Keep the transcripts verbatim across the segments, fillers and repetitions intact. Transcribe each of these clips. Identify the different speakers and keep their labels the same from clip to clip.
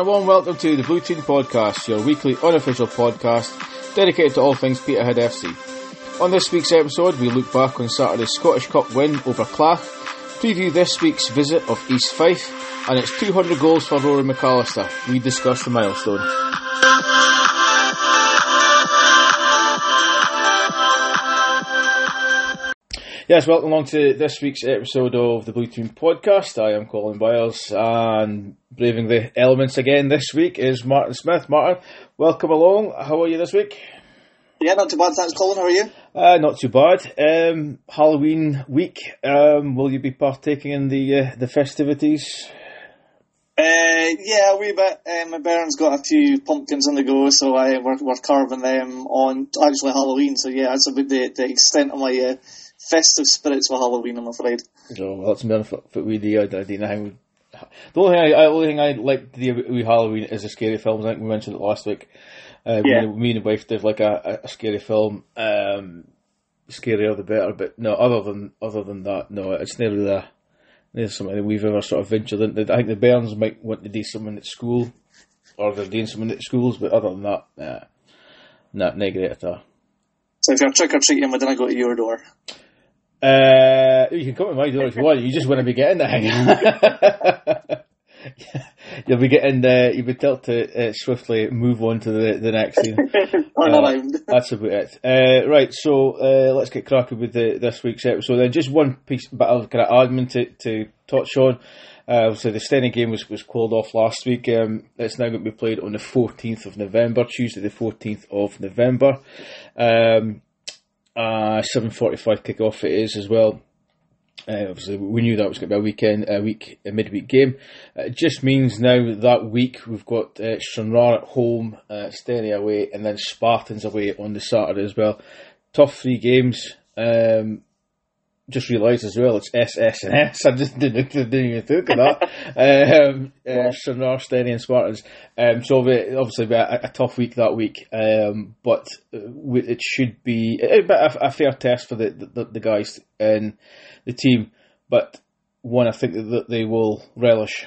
Speaker 1: a warm welcome to the Blue Team Podcast, your weekly unofficial podcast dedicated to all things Peterhead F C. On this week's episode, we look back on Saturday's Scottish Cup win over Clare, preview this week's visit of East Fife, and its two hundred goals for Rory McAllister. We discuss the milestone. Yes, welcome along to this week's episode of the Blue Team Podcast. I am Colin Byers, and braving the elements again this week is Martin Smith. Martin, welcome along. How are you this week?
Speaker 2: Yeah, not too bad, thanks Colin. How are you?
Speaker 1: Uh, not too bad. Um, Halloween week, um, will you be partaking in the uh, the festivities?
Speaker 2: Uh, yeah, a wee bit. Um, my bairn's got a few pumpkins on the go, so I, we're, we're carving them on actually Halloween. So yeah, that's about the, the extent of my uh, festive spirits for Halloween, I'm afraid.
Speaker 1: Oh, well, that's more for we the I don't know how. The only thing I, only thing I like to do with Halloween is the scary films. I think we mentioned it last week. Um,
Speaker 2: yeah.
Speaker 1: Me and the wife did like a, a scary film. Um, scarier the better, but no. Other than other than that, no. It's never the never something that we've ever sort of ventured into. I think the Bairns might want to do something at school, or they're doing something at schools, but other than that, nah, not not great at all.
Speaker 2: So if you're trick or treating, we didn't go to your door.
Speaker 1: Uh, you can come to my door if you want. You just want to be getting the hang. You'll be getting. Uh, you'll be told to uh, swiftly move on to the the next scene. uh, that's about it. Uh, right, so uh, let's get cracking with the, this week's episode. Then just one piece, bit of kind of admin to, to touch on. Uh, obviously, the Steny game was, was called off last week. Um, it's now going to be played on the fourteenth of November, Tuesday the fourteenth of November. Um, uh, seven forty-five kick-off it is as well. Uh, obviously, we knew that was going to be a weekend, a week, a midweek game. Uh, it just means now that week we've got uh, Stranraer at home, uh, Steny away, and then Spartans away on the Saturday as well. Tough three games. Um, just realised as well it's S S and S. I just didn't, didn't even think of that. um, uh, Stranraer, Steny, and Spartans. Um, so obviously, be a, a tough week that week, um, but it should be a, a, a fair test for the, the, the guys in the team, but one I think that they will relish.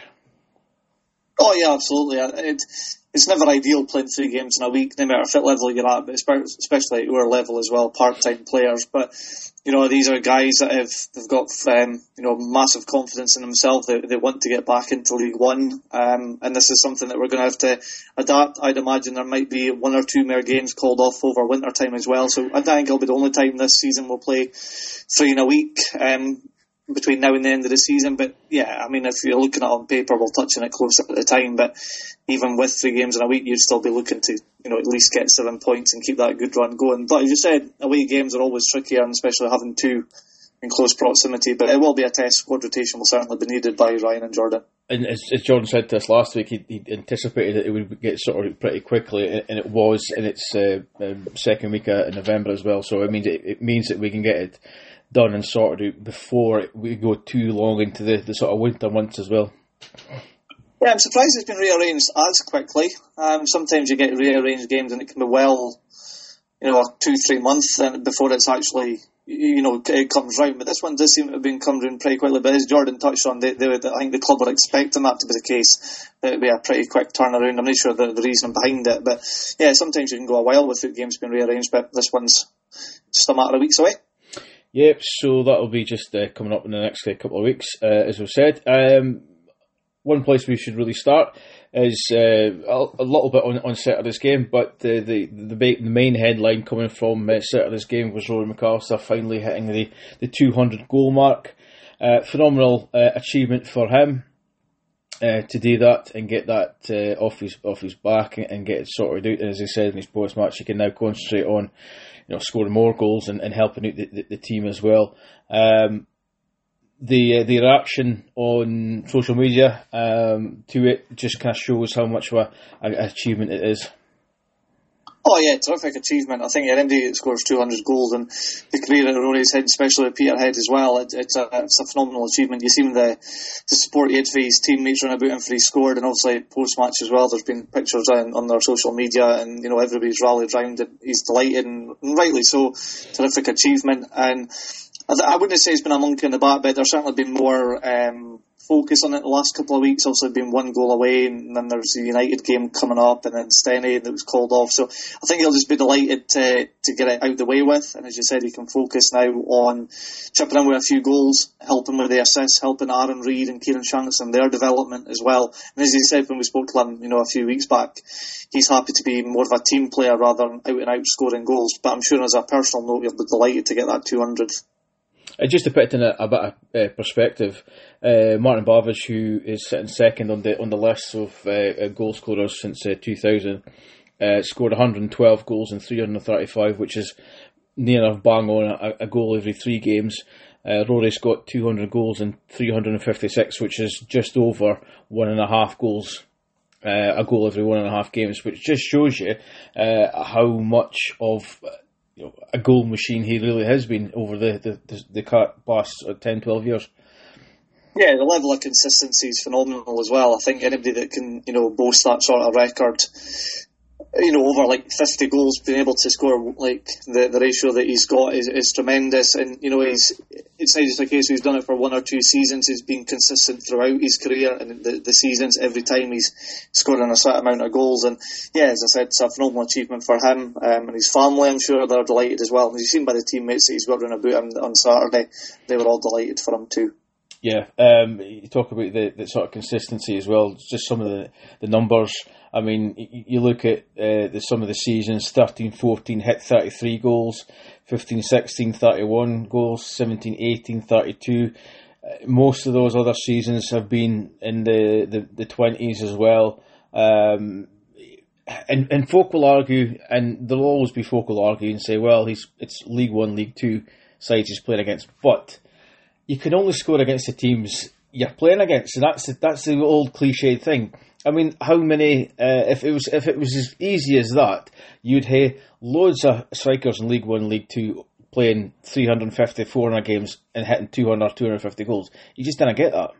Speaker 2: Oh yeah, absolutely. It, it's never ideal playing three games in a week, no matter what level you're at, but especially at our level as well, part-time players. But you know, these are guys that have they've got um, you know massive confidence in themselves. They, they want to get back into League One, um, and this is something that we're going to have to adapt. I'd imagine there might be one or two more games called off over winter time as well. So I think it'll be the only time this season we'll play three in a week. Um, between now and the end of the season, but yeah, I mean, if you're looking at it on paper, we'll touch on it closer at the time, but even with three games in a week, you'd still be looking to, you know, at least get seven points and keep that good run going. But as you said, away games are always trickier, and especially having two in close proximity, but it will be a test. Squad rotation will certainly be needed by Ryan and Jordan.
Speaker 1: And as, as Jordan said to us last week, he, he anticipated that it would get sorted pretty quickly, and it was in its uh, um, second week in November as well, so it means it, it means that we can get it done and sorted out before we go too long into the, the sort of winter months as well.
Speaker 2: Yeah, I'm surprised it's been rearranged as quickly. Um, sometimes you get rearranged games and it can be well, you know, two, three months before it's actually, you know, it comes round. But this one does seem to have been come round pretty quickly. But as Jordan touched on, they, they, I think the club were expecting that to be the case. That it would be a pretty quick turnaround. I'm not sure the, the reason behind it. But yeah, sometimes you can go a while without games being rearranged. But this one's just a matter of weeks away.
Speaker 1: Yep, so that'll be just uh, coming up in the next uh, couple of weeks, uh, as we've said. Um, one place we should really start is uh, a, a little bit on, on Saturday's game, but the the, the, the main headline coming from uh, Saturday's game was Rory McAllister finally hitting the, the two hundred goal mark. Uh, phenomenal uh, achievement for him uh, to do that and get that uh, off his off his back and, and get it sorted out. And as he said in his post-match, he can now concentrate on, you know, scoring more goals and, and helping out the, the, the team as well. Um, the uh, the reaction on social media um, to it just kind of shows how much of a, a achievement it is.
Speaker 2: Oh yeah, terrific achievement. I think anybody that scores two hundred goals and the career at Rory's head, especially at Peterhead as well, it, it's a it's a phenomenal achievement. You see him the, the support he had for his teammates running about him for he scored, and obviously post-match as well, there's been pictures on, on their social media, and you know everybody's rallied round it. He's delighted, and rightly so. Terrific achievement. And I, th- I wouldn't say it's been a monkey in the back, but there's certainly been more um, focus on it the last couple of weeks. Also, been one goal away, and then there's the United game coming up, and then Steny that was called off. So I think he'll just be delighted to to get it out the way with. And as you said, he can focus now on chipping in with a few goals, helping with the assists, helping Aaron Reid and Kieran Shanks in their development as well. And as he said when we spoke to him, you know, a few weeks back, he's happy to be more of a team player rather than out and out scoring goals. But I'm sure as a personal note, he'll be delighted to get that two hundred.
Speaker 1: Uh, just to put it in a, a bit of uh, perspective, uh, Martin Bavish, who is sitting second on the on the list of uh, uh, goal scorers since uh, two thousand, uh, scored one hundred twelve goals in three hundred thirty-five, which is near enough bang on a, a goal every three games. Uh, Rory's got two hundred goals in three hundred fifty-six, which is just over one and a half goals, uh, a goal every one and a half games, which just shows you uh, how much of you know, a goal machine he really has been over the, the, the, the past ten, twelve years.
Speaker 2: Yeah, the level of consistency is phenomenal as well. I think anybody that can, you know, boast that sort of record, you know, over like fifty goals, being able to score like the, the ratio that he's got is, is tremendous. And, you know, he's it's not just a case where he's done it for one or two seasons. He's been consistent throughout his career and the, the seasons. Every time he's scoring a certain amount of goals. And yeah, as I said, it's a phenomenal achievement for him um, and his family. I'm sure they're delighted as well. And as you've seen by the teammates that he's got around about him on Saturday, they were all delighted for him too.
Speaker 1: Yeah, um, you talk about the, the sort of consistency as well, just some of the, the numbers. I mean, you, you look at uh, the, some of the seasons, thirteen fourteen hit thirty-three goals, fifteen sixteen thirty-one goals, seventeen eighteen thirty-two. Uh, most of those other seasons have been in the, the, the twenties as well. Um, and, and folk will argue, and there'll always be folk will argue and say, well, he's it's League One, League Two sides he's playing against, but you can only score against the teams you're playing against, and that's the, that's the old cliched thing. I mean, how many? Uh, if it was if it was as easy as that, you'd have loads of strikers in League One, League Two playing three hundred fifty, four hundred games and hitting two hundred, two hundred fifty goals. You just didn't get that.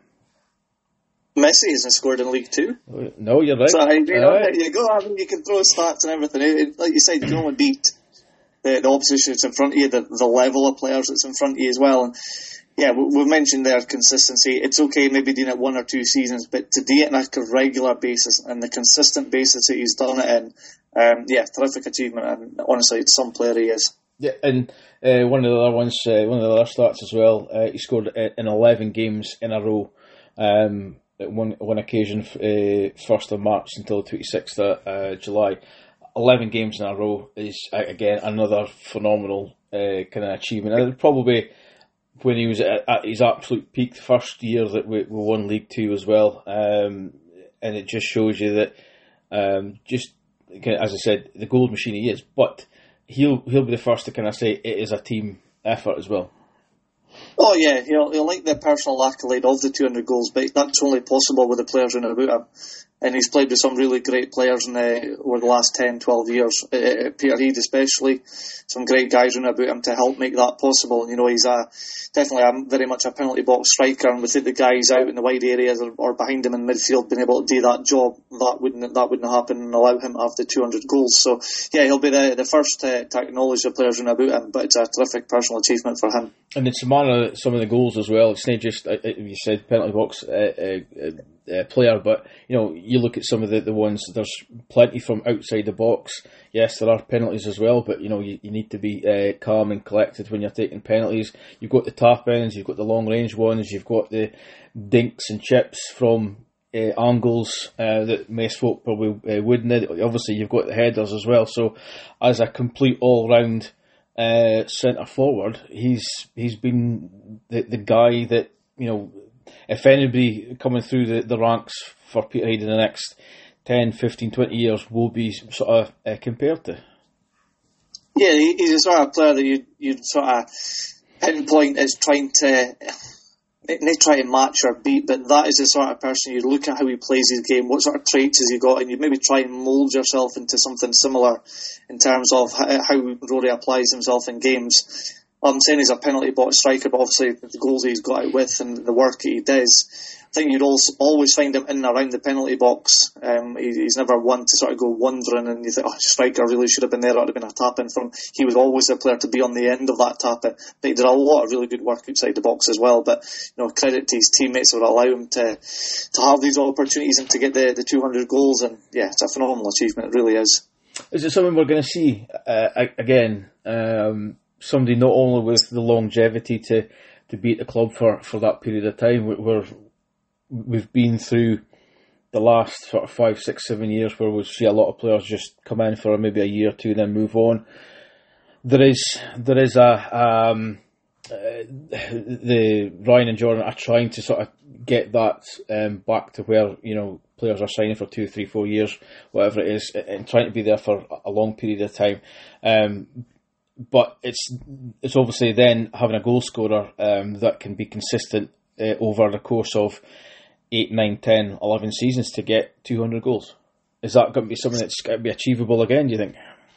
Speaker 2: Messi hasn't scored in League Two.
Speaker 1: No, you're right.
Speaker 2: So you know,
Speaker 1: right.
Speaker 2: there you go. I mean, you can throw stats and everything. It, like you said, you can only beat the, the opposition that's in front of you, the, the level of players that's in front of you as well. And yeah, we've mentioned their consistency. It's okay maybe doing it one or two seasons, but to do it on a regular basis and the consistent basis that he's done it in, um, yeah, terrific achievement. And honestly, it's some player he is. Yeah,
Speaker 1: and uh, one of the other ones, uh, one of the other stats as well, uh, he scored in eleven games in a row. Um, at one, one occasion, uh, first of March until the twenty-sixth of uh, July. eleven games in a row is, again, another phenomenal uh, kind of achievement. And probably when he was at, at his absolute peak, the first year that we, we won League Two as well, um, and it just shows you that, um, just as I said, the gold machine he is. But he'll he'll be the first to kind of say it is a team effort as well.
Speaker 2: Oh yeah, he'll he'll like the personal accolade of the two hundred goals, but that's only possible with the players in about him. And he's played with some really great players in the, over the last ten, twelve years. Uh, Peterhead especially, some great guys around about him to help make that possible. You know, he's a, definitely a, very much a penalty box striker, and without the guys out in the wide areas or, or behind him in midfield being able to do that job, that wouldn't that wouldn't happen and allow him to have the two hundred goals. So yeah, he'll be the, the first to, to acknowledge the players around about him, but it's a terrific personal achievement for him.
Speaker 1: And it's a matter of some of the goals as well. It's not just, uh, you said, penalty box uh, uh, uh, player, but you know, you look at some of the, the ones, there's plenty from outside the box. Yes, there are penalties as well, but you know, you, you need to be uh, calm and collected when you're taking penalties. You've got the tap ins, you've got the long range ones, you've got the dinks and chips from uh, angles uh, that most folk probably uh, wouldn't. Obviously, you've got the headers as well. So, as a complete all round uh, centre forward, he's he's been the the guy that, you know, if anybody coming through the, the ranks for Peterhead in the next ten, fifteen, twenty years will be sort of uh, compared to.
Speaker 2: Yeah, he's a sort of player that you'd, you'd sort of pinpoint as trying to, not try to match or beat, but that is the sort of person you'd look at how he plays his game, what sort of traits has he got, and you'd maybe try and mould yourself into something similar in terms of how, how Rory applies himself in games. I'm saying he's a penalty box striker, but obviously the goals he's got out with and the work that he does, think you'd also always find him in and around the penalty box. Um, he, he's never one to sort of go wandering and you think, oh, striker really should have been there, that would have been a tap-in from him. He was always a player to be on the end of that tap-in. But he did a lot of really good work outside the box as well. But, you know, credit to his teammates who would allow him to to have these opportunities and to get the, the two hundred goals. And, yeah, it's a phenomenal achievement, it really is.
Speaker 1: Is it something we're going to see, uh, again, um, somebody not only with the longevity to, to be at the club for, for that period of time, we're we've been through the last sort of five, six, seven years where we see a lot of players just come in for maybe a year or two, then move on. There is there is a um, uh, the Ryan and Jordan are trying to sort of get that um, back to where, you know, players are signing for two, three, four years, whatever it is, and trying to be there for a long period of time. Um, but it's it's obviously then having a goal scorer um, that can be consistent uh, over the course of eight, nine, ten, eleven seasons to get two hundred goals. Is that going to be something that's going to be achievable again, do you think?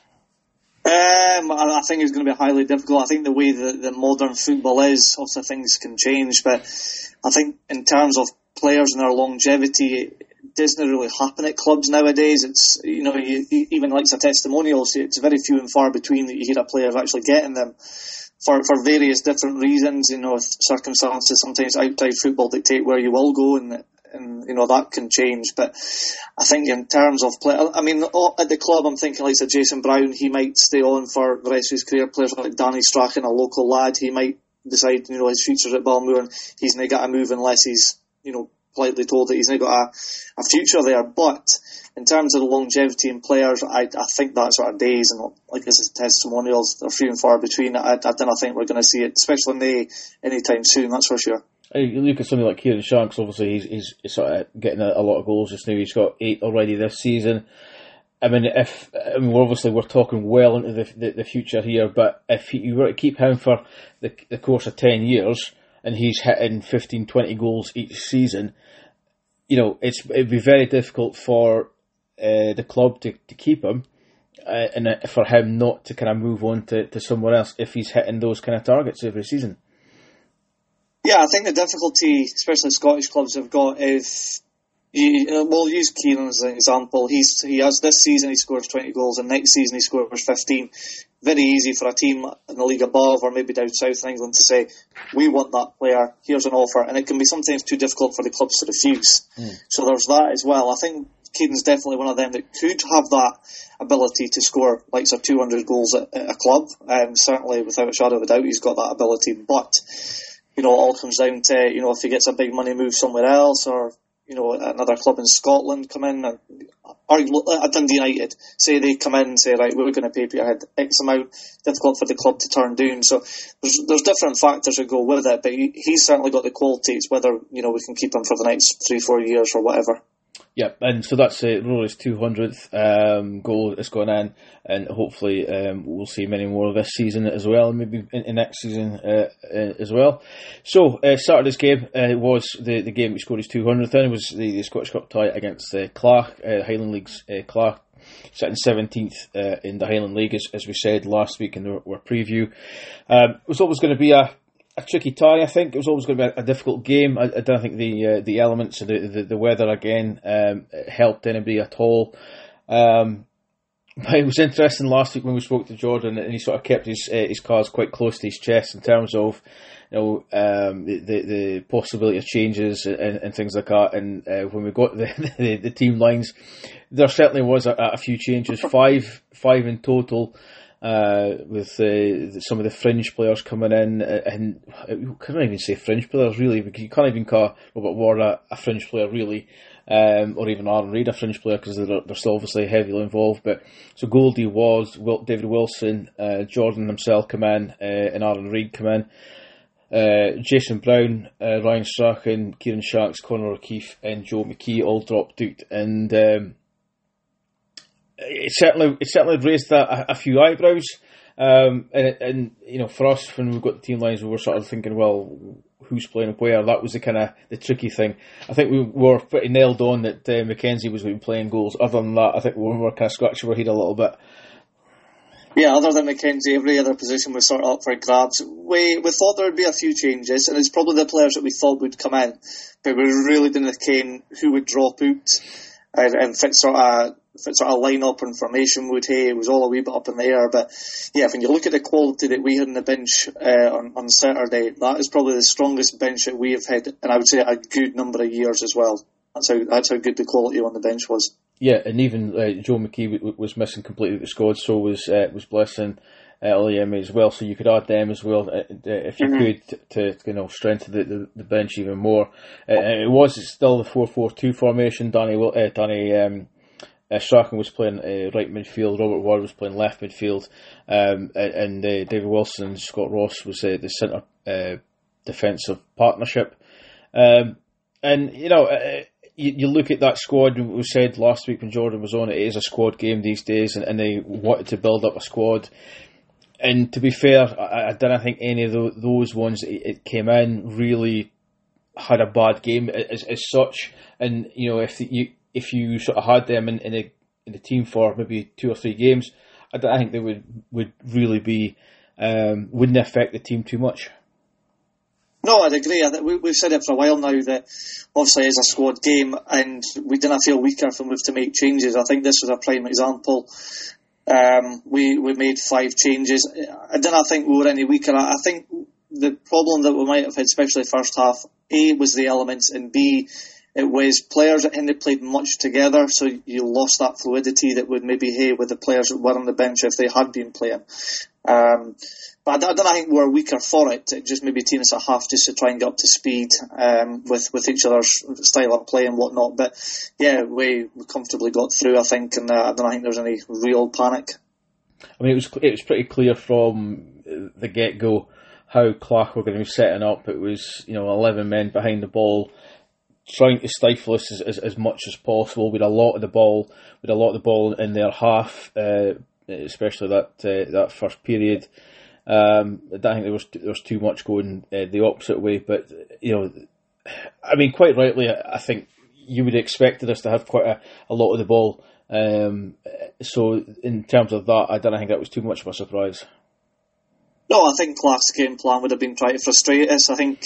Speaker 2: Um, I think it's going to be highly difficult. I think the way that, that modern football is, also things can change, but I think in terms of players and their longevity, it doesn't really happen at clubs nowadays. It's, you know, you, even like the testimonials, it's very few and far between that you hear a player actually getting them. For for various different reasons, you know, circumstances, sometimes outside football dictate where you will go, and and you know that can change. But I think in terms of play, I mean, at the club, I'm thinking like so Jason Brown, he might stay on for the rest of his career. Players like Danny Strachan, a local lad, he might decide, you know, his future's at Balmoor, and he's not got to move unless he's, you know, politely told that he's not got a, a future there. But in terms of the longevity in players, I, I think that sort of days and like this is testimonials, they're few and far between. I, I don't think we're going to see it, especially in the, anytime soon, that's for sure.
Speaker 1: You look at something like Kieran Shanks, obviously he's, he's, he's sort of getting a, a lot of goals just now. He's got eight already this season. I mean, if I mean, we're obviously we're talking well into the the, the future here, but if you were to keep him for the, the course of ten years and he's hitting fifteen, twenty goals each season, you know, it's it'd be very difficult for uh, the club to, to keep him, uh, and uh, for him not to kind of move on to, to somewhere else if he's hitting those kind of targets every season.
Speaker 2: Yeah, I think the difficulty, especially Scottish clubs, have got is, you, we'll use Kieran as an example. He's he has this season he scores twenty goals, and next season he scores fifteen. Very easy for a team in the league above or maybe down south in England to say, we want that player, here's an offer, and it can be sometimes too difficult for the clubs to refuse. Mm. So there's that as well. I think Kieran's definitely one of them that could have that ability to score like so two hundred goals at, at a club, and um, certainly without a shadow of a doubt he's got that ability, but you know, it all comes down to, you know, if he gets a big money move somewhere else, or, you know, another club in Scotland come in, or, or at Dundee United, say they come in and say, right, we're going to pay Peterhead X amount, difficult for the club to turn down. So there's there's different factors that go with it, but he, he's certainly got the qualities, whether, you know, we can keep him for the next three, four years or whatever.
Speaker 1: Yeah, and so that's uh, Rory's two hundredth um, goal that's gone in, and hopefully um, we'll see many more this season as well, maybe in, in next season uh, uh, as well. So uh, Saturday's game uh, was the, the game which scored his two hundredth, and it was the, the Scottish Cup tie against uh, Clark, uh, Highland League's uh, Clark, sitting seventeenth uh, in the Highland League, as, as we said last week in our, our preview. Um, it was always going to be a A tricky tie, I think. It was always going to be a, a difficult game. I, I don't think the uh, the elements of the, the, the weather again um, helped anybody at all. Um, but it was interesting last week when we spoke to Jordan, and he sort of kept his uh, his cards quite close to his chest in terms of, you know, um, the, the the possibility of changes and, and things like that. And uh, when we got the, the the team lines, there certainly was a, a few changes, five five in total. Uh, with uh, some of the fringe players coming in, uh, and you can't even say fringe players really, because you can't even call Robert Ward a, a fringe player really, um, or even Aaron Reid a fringe player, because they're, they're still obviously heavily involved. But so Goldie was, David Wilson, uh, Jordan himself come in, uh, and Aaron Reid come in. Uh, Jason Brown, uh, Ryan Strachan, Kieran Shanks, Conor O'Keefe, and Joe McKee all dropped out, and um, It certainly, it certainly raised a, a few eyebrows, um, and, and you know, for us when we got the team lines, we were sort of thinking, well, who's playing where? That was the kind of the tricky thing. I think we were pretty nailed on that uh, Mackenzie was going to be playing goals. Other than that, I think we were kind of scratching our head a little bit.
Speaker 2: Yeah, other than McKenzie, every other position was sort of up for grabs. We we thought there would be a few changes, and it's probably the players that we thought would come in, but we really didn't ken who would drop out and, and fit sort of fit sort of line up and formation would. Hey, it was all a wee bit up in the air, but yeah, when you look at the quality that we had on the bench uh, on on Saturday, that is probably the strongest bench that we have had, and I would say a good number of years as well. That's how that's how good the quality on the bench was.
Speaker 1: Yeah, and even uh, Joe McKee w- was missing completely the squad, so was uh, was Blessing, uh, Oliemi as well. So you could add them as well uh, if you mm-hmm. could to, to you know strengthen the, the, the bench even more. Uh, it was still the four four two formation. Danny uh, Danny um, uh, Strachan was playing uh, right midfield. Robert Ward was playing left midfield, um, and uh, David Wilson and Scott Ross was uh, the centre uh, defensive partnership. Um, and you know. Uh, You, you look at that squad, we said last week when Jordan was on, it is a squad game these days, and, and they wanted to build up a squad. And to be fair, I, I don't think any of the, those ones it, it came in really had a bad game as, as such. And you know, if you if you sort of had them in, in a in the team for maybe two or three games, I don't think they would would really be um, wouldn't affect the team too much.
Speaker 2: No, I'd agree. I think we, we've said it for a while now that obviously it's a squad game and we didn't feel weaker if we moved to make changes. I think this was a prime example. Um, we, we made five changes. I didn't think we were any weaker. I, I think the problem that we might have had, especially first half, A, was the elements, and B, it was players that hadn't played much together, so you lost that fluidity that would maybe have with the players that were on the bench if they had been playing. Um, but I, I don't think we were weaker for it. It just maybe teams at half just to try and get up to speed um, with, with each other's style of play and whatnot. But yeah, we, we comfortably got through, I think, and uh, I don't think there was any real panic.
Speaker 1: I mean, it was it was pretty clear from the get-go how Clark were going to be setting up. It was, you know, eleven men behind the ball, trying to stifle us as, as, as much as possible. We had a lot of the ball, we had a lot of the ball in their half, uh, especially that uh, that first period. Um, I don't think there was there was too much going uh, the opposite way, but you know, I mean, quite rightly, I think you would have expected us to have quite a, a lot of the ball. Um, so in terms of that, I don't think that was too much of a surprise.
Speaker 2: No, I think Clark's game plan would have been trying to frustrate us. I think.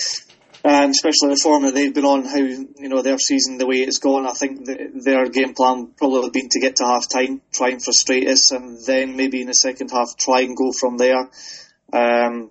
Speaker 2: And especially the form that they've been on, how, you know, their season, the way it's gone, I think the, their game plan probably would have been to get to half time, try and frustrate us, and then maybe in the second half try and go from there. Um,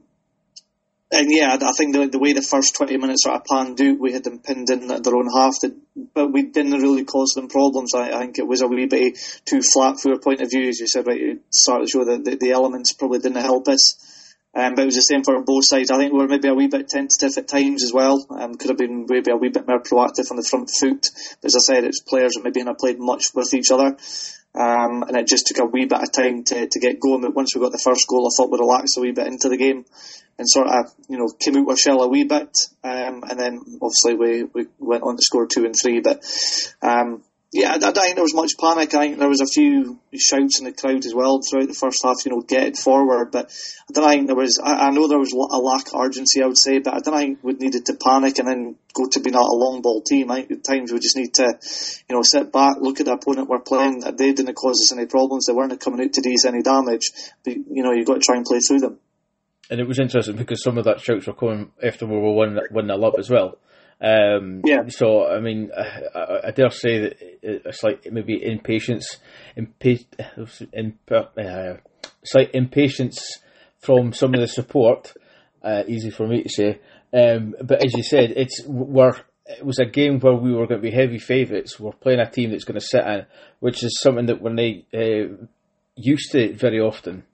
Speaker 2: and yeah, I think the, the way the first twenty minutes sort of panned out, we had them pinned in at their own half, that, but we didn't really cause them problems. I, I think it was a wee bit too flat from your point of view, as you said, right, it started to show that the, the elements probably didn't help us. Um, but it was the same for both sides. I think we were maybe a wee bit tentative at times as well. Um, could have been maybe a wee bit more proactive on the front foot. But as I said, it's players that maybe hadn't played much with each other. Um, and it just took a wee bit of time to, to get going. But once we got the first goal, I thought we relaxed a wee bit into the game and sort of, you know, came out our shell a wee bit. Um, and then obviously we, we went on to score two and three. But, um, yeah, I don't think there was much panic. I think there was a few shouts in the crowd as well throughout the first half, you know, get it forward. But I don't think there was, I, I know there was a lack of urgency, I would say, but I don't think we needed to panic and then go to being a long ball team. I think at times we just need to, you know, sit back, look at the opponent we're playing. They didn't cause us any problems. They weren't coming out to do us any damage. But, you know, you've got to try and play through them.
Speaker 1: And it was interesting because some of that shouts were coming after we were one nil up as well. Um,
Speaker 2: yeah.
Speaker 1: So, I mean, I, I dare say that it's like maybe impatience, impa- imp- uh, slight impatience from some of the support. Uh, easy for me to say, um, but as you said, it's we're, it was a game where we were going to be heavy favourites. We're playing a team that's going to sit in, which is something that we're not uh, used to very often.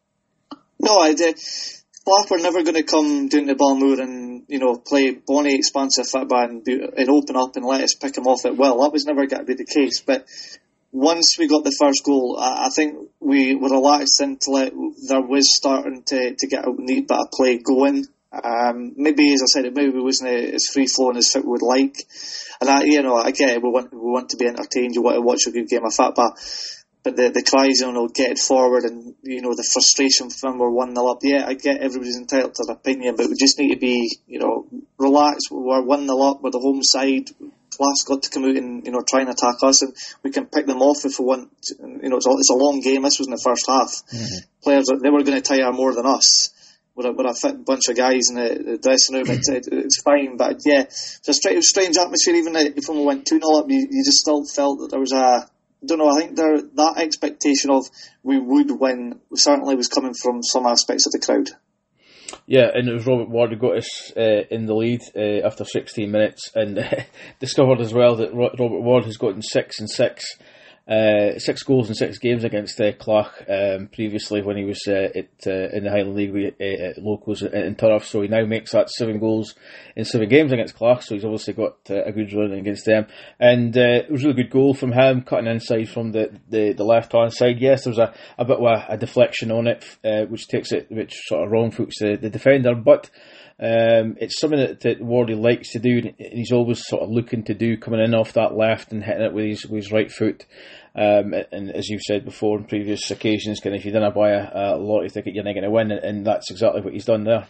Speaker 2: No, I did. Clark were never going to come down to Balmoor and, you know, play bonny, expansive football and, and open up and let us pick them off at will. That was never going to be the case. But once we got the first goal, I, I think we were relaxed until it, there was starting to, to get a neat bit of play going. Um, maybe, as I said, it maybe wasn't as free flowing as Fit would like. And I, you know, I get it. We want, we want to be entertained. You want to watch a good game of football. But the, the cries, you know, get it forward and, you know, the frustration from we're one nil up. Yeah, I get everybody's entitled to their opinion, but we just need to be, you know, relaxed. We're one nil up, we're the home side. Class got to come out and, you know, try and attack us, and we can pick them off if we want. You know, it's a, it's a long game. This was in the first half. Mm-hmm. Players, they were going to tire more than us. We're a, we're a fit bunch of guys in the, the dressing room. It, it, it's fine, but yeah, it's a strange, strange atmosphere. Even if we went two nil up, you, you just still felt that there was a, I don't know, I think there, that expectation of we would win certainly was coming from some aspects of the crowd.
Speaker 1: Yeah, and it was Robert Ward who got us uh, in the lead uh, after sixteen minutes, and uh, discovered as well that Ro- Robert Ward has gotten six and six, uh, six goals in six games against uh, Clach um, previously when he was uh, at, uh, in the Highland League with, uh, at locals in, in Turriff. So he now makes that seven goals in seven games against Clach. So he's obviously got uh, a good run against them, and uh, it was a really good goal from him, cutting inside from the, the, the left hand side. Yes, there was a, a bit of a, a deflection on it, uh, which takes it, which sort of wrong foots the, the defender, but. Um, it's something that, that Wardy likes to do, and he's always sort of looking to do, coming in off that left and hitting it with his, with his right foot. Um, and as you've said before on previous occasions, kind of if you didn't buy a, a lottery ticket, you're not going to win, and that's exactly what he's done there.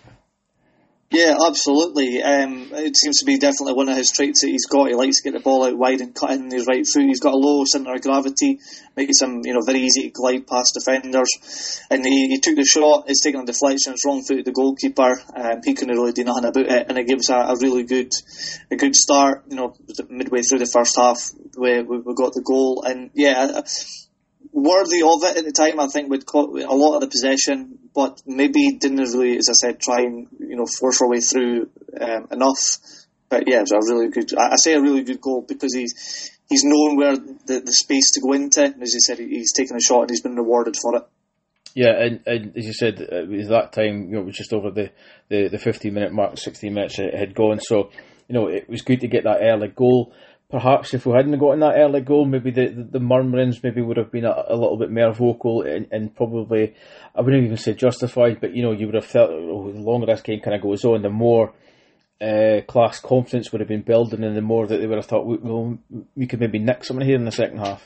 Speaker 1: Yeah, absolutely. Um, it seems to be definitely one of his traits that he's got. He likes to get the ball out wide and cut in his right foot. He's got a low centre of gravity, makes him, you know, very easy to glide past defenders. And he, he took the shot. It's taken a deflection. It's wrong foot of the goalkeeper. Um, he couldn't really do nothing about it, and it gives a, a really good, a good start. You know, midway through the first half, we we, we got the goal, and yeah. Worthy of it at the time, I think, we'd caught a lot of the possession, but maybe didn't really, as I said, try and, you know, force our way through um, enough. But yeah, it was a really good, I say a really good goal because he's he's known where the, the space to go into, and as you said, he's taken a shot and he's been rewarded for it. Yeah, and, and as you said, at that time, you know, it was just over the, the, the fifteen minute mark, sixteen minutes it had gone, so, you know, it was good to get that early goal. Perhaps if we hadn't gotten that early goal, maybe the, the, the murmurings maybe would have been a, a little bit more vocal and, and probably, I wouldn't even say justified, but you know, you would have felt, oh, the longer this game kind of goes on, the more uh, class confidence would have been building, and the more that they would have thought, well, we could maybe nick something here in the second half.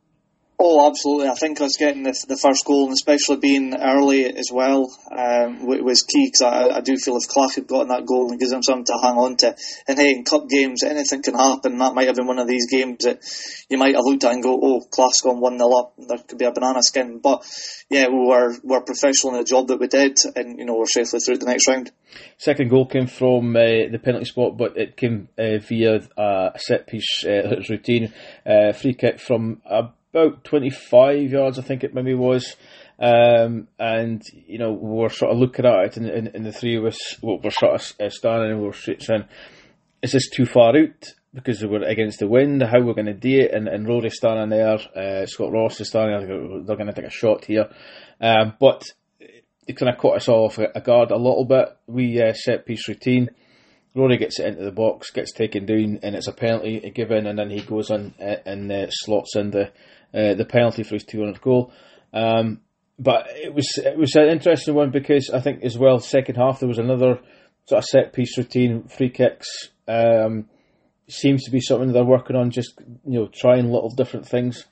Speaker 1: Oh, absolutely. I think us getting the, the first goal, and especially being early as well, um, was key, because I, I do feel if Clach had gotten that goal and gives them something to hang on to, and hey, in cup games, anything can happen. That might have been one of these games that you might have looked at and go, oh, Clach's gone one nil up, there could be a banana skin. But yeah, we were, we were professional in the job that we did, and you know, we're safely through the next round. Second goal came from uh, the penalty spot, but it came uh, via a set piece uh, routine, uh, free kick from a about twenty-five yards, I think it maybe was, um, and you know, we were sort of looking at it, and, and, and the three of us well, were sort of uh, standing, and we were saying, is this too far out? Because we were against the wind, how we're going to do it? And, and Rory's standing there, uh, Scott Ross is standing there, they're going to take a shot here, um, but it kind of caught us off a guard a little bit. We uh, set piece routine. Rory gets it into the box, gets taken down, and it's a penalty given, and then he goes in uh, and uh, slots in the uh, the penalty for his two hundredth goal. Um, but it was it was an interesting one because I think as well, second half there was another sort of set piece routine, free kicks. Um, seems to be something they're working on, just you know, trying little different things.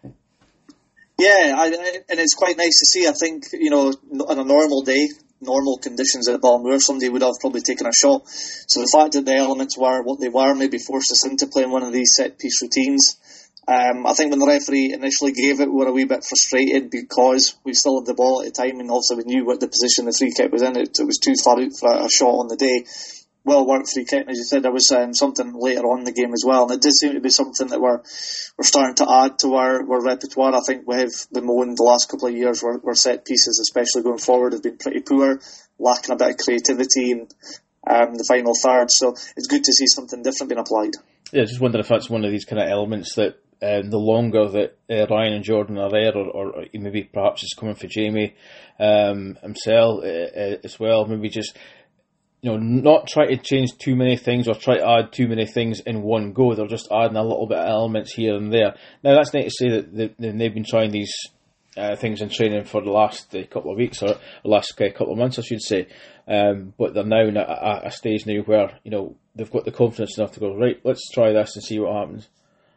Speaker 1: Yeah, I, and it's quite nice to see. I think, you know, on a normal day, normal conditions at Balmoor, somebody would have probably taken a shot. So the fact that the elements were what they were maybe forced us into playing one of these set-piece routines. Um, I think when the referee initially gave it, we were a wee bit frustrated because we still had the ball at the time, and also we knew what the position the free kick was in. It, it was too far out for a shot on the day. Well worked free kick, and as you said, there was um, something later on in the game as well, and it did seem to be something that we're we're starting to add to our, our repertoire. I think we have been moaned the last couple of years where, where set pieces, especially going forward, have been pretty poor, lacking a bit of creativity in um, the final third. So it's good to see something different being applied. Yeah, I just wonder if that's one of these kind of elements that um, the longer that uh, Ryan and Jordan are there, or, or maybe perhaps it's coming for Jamie um, himself uh, uh, as well, maybe just, you know, not try to change too many things or try to add too many things in one go. They're just adding a little bit of elements here and there. Now, that's not to say that they, they've been trying these uh, things in training for the last uh, couple of weeks, or the last uh, couple of months, I should say. Um, but they're now at a stage now where, you know, they've got the confidence enough to go, right, let's try this and see what happens.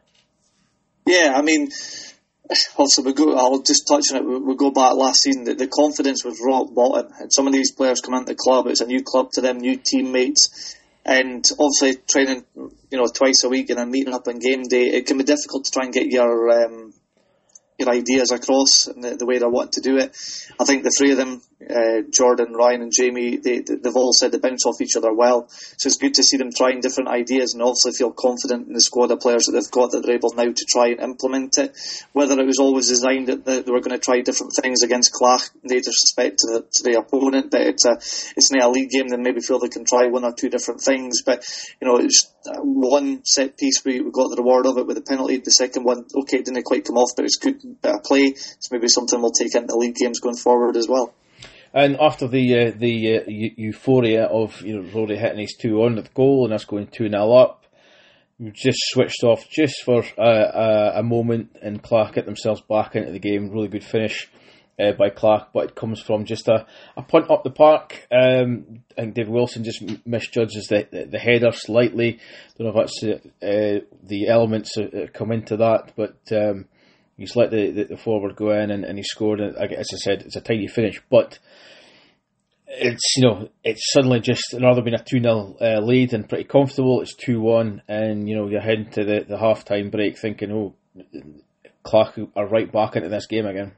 Speaker 1: Yeah, I mean, also, we go, I'll just touch on it, we, we go back last season, the, the confidence was rock bottom, and some of these players come into the club, it's a new club to them, new teammates,
Speaker 2: And obviously training, you know, twice a week and then meeting up on game day, it can be difficult to try and get your um, your ideas across and the, the way they want to do it. I think the three of them, uh, Jordan, Ryan and Jamie, they, they've all said they bounce off each other well. So it's good to see them trying different ideas and obviously feel confident in the squad of players that they've got, that they're able now to try and implement it. Whether it was always designed that they were going to try different things against Clach, they disrespect to the, to the opponent, but it's a, it's not a league game, then maybe feel they can try one or two different things. But, you know, it's one set piece, we, we got the reward of it with the penalty. The second one, okay, it didn't quite come off, but it's good bit of play. It's maybe something we'll take into league games going forward as well.
Speaker 1: And after the uh, the uh, euphoria of, you know, Rory hitting his two on at the goal and us going two nil up, we just switched off just for a, a, a moment, and Clach get themselves back into the game. Really good finish uh, by Clach, but it comes from just a, a punt up the park. Um, I think Dave Wilson just misjudges the, the, the header slightly. Don't know if that's uh, uh, the elements that come into that, but um, he's let the, the, the forward go in and, and he scored. And as I said, it's a tidy finish, but it's, you know, it's suddenly just rather been a two nil uh, lead and pretty comfortable. It's two one, and you know, you're heading to the, the half time break thinking, oh, Clach are right back into this game again.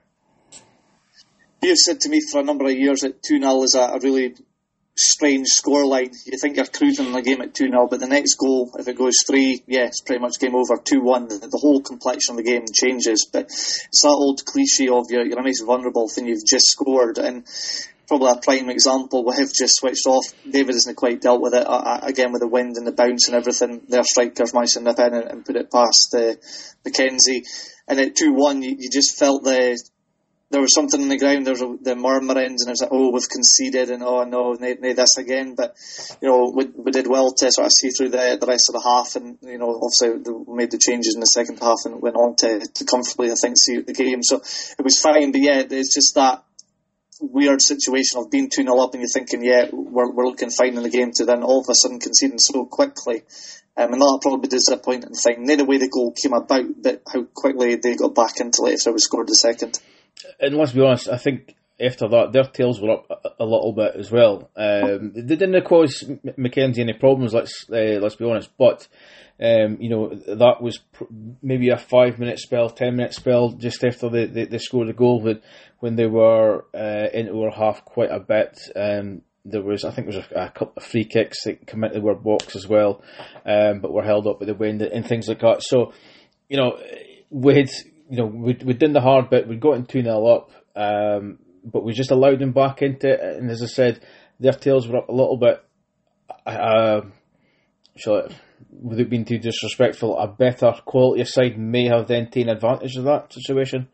Speaker 2: You've said to me for a number of years that two nil is a, a really strange scoreline. You think you're cruising the game at two nil, but the next goal, if it goes three, yeah, it's pretty much game over. two one, the, the whole complexion of the game changes. But it's that old cliche of you're, you're a nice vulnerable thing you've just scored, and probably a prime example, we have just switched off. David hasn't quite dealt with it, uh, again with the wind and the bounce and everything. Their strikers managed to nip in and, and put it past uh, Mackenzie, and at two one you, you just felt the there was something on the ground. There was the murmurings, and it was like, oh, we've conceded, and oh no, nay, nay this again. But you know, we, we did well to sort of see through the the rest of the half, and you know, obviously we made the changes in the second half and went on to, to comfortably, I think, see out the game. So it was fine. But yeah, it's just that weird situation of being two nil up and you're thinking, yeah, we're we're looking fine in the game, to then all of a sudden conceding so quickly. Um, and that'll probably be a disappointing thing. Not the way the goal came about, but how quickly they got back into it after we scored the second.
Speaker 1: And let's be honest, I think after that, their tails were up a, a little bit as well. Um, they didn't cause Mackenzie any problems, let's uh, let's be honest, but um, you know, that was pr- maybe a five minute spell, ten minute spell just after they, they, they scored the goal when, when they were uh, into our half quite a bit. Um, there was, I think there was a, a couple of free kicks that come into our box as well, um, but were held up with the wind and things like that. So, you know, we'd, you know, we'd, we'd done the hard bit, we'd gotten two nil up, um, but we just allowed them back into it. And as I said, their tails were up a little bit. Uh, so, without being too disrespectful, a better quality side may have then taken advantage of that situation.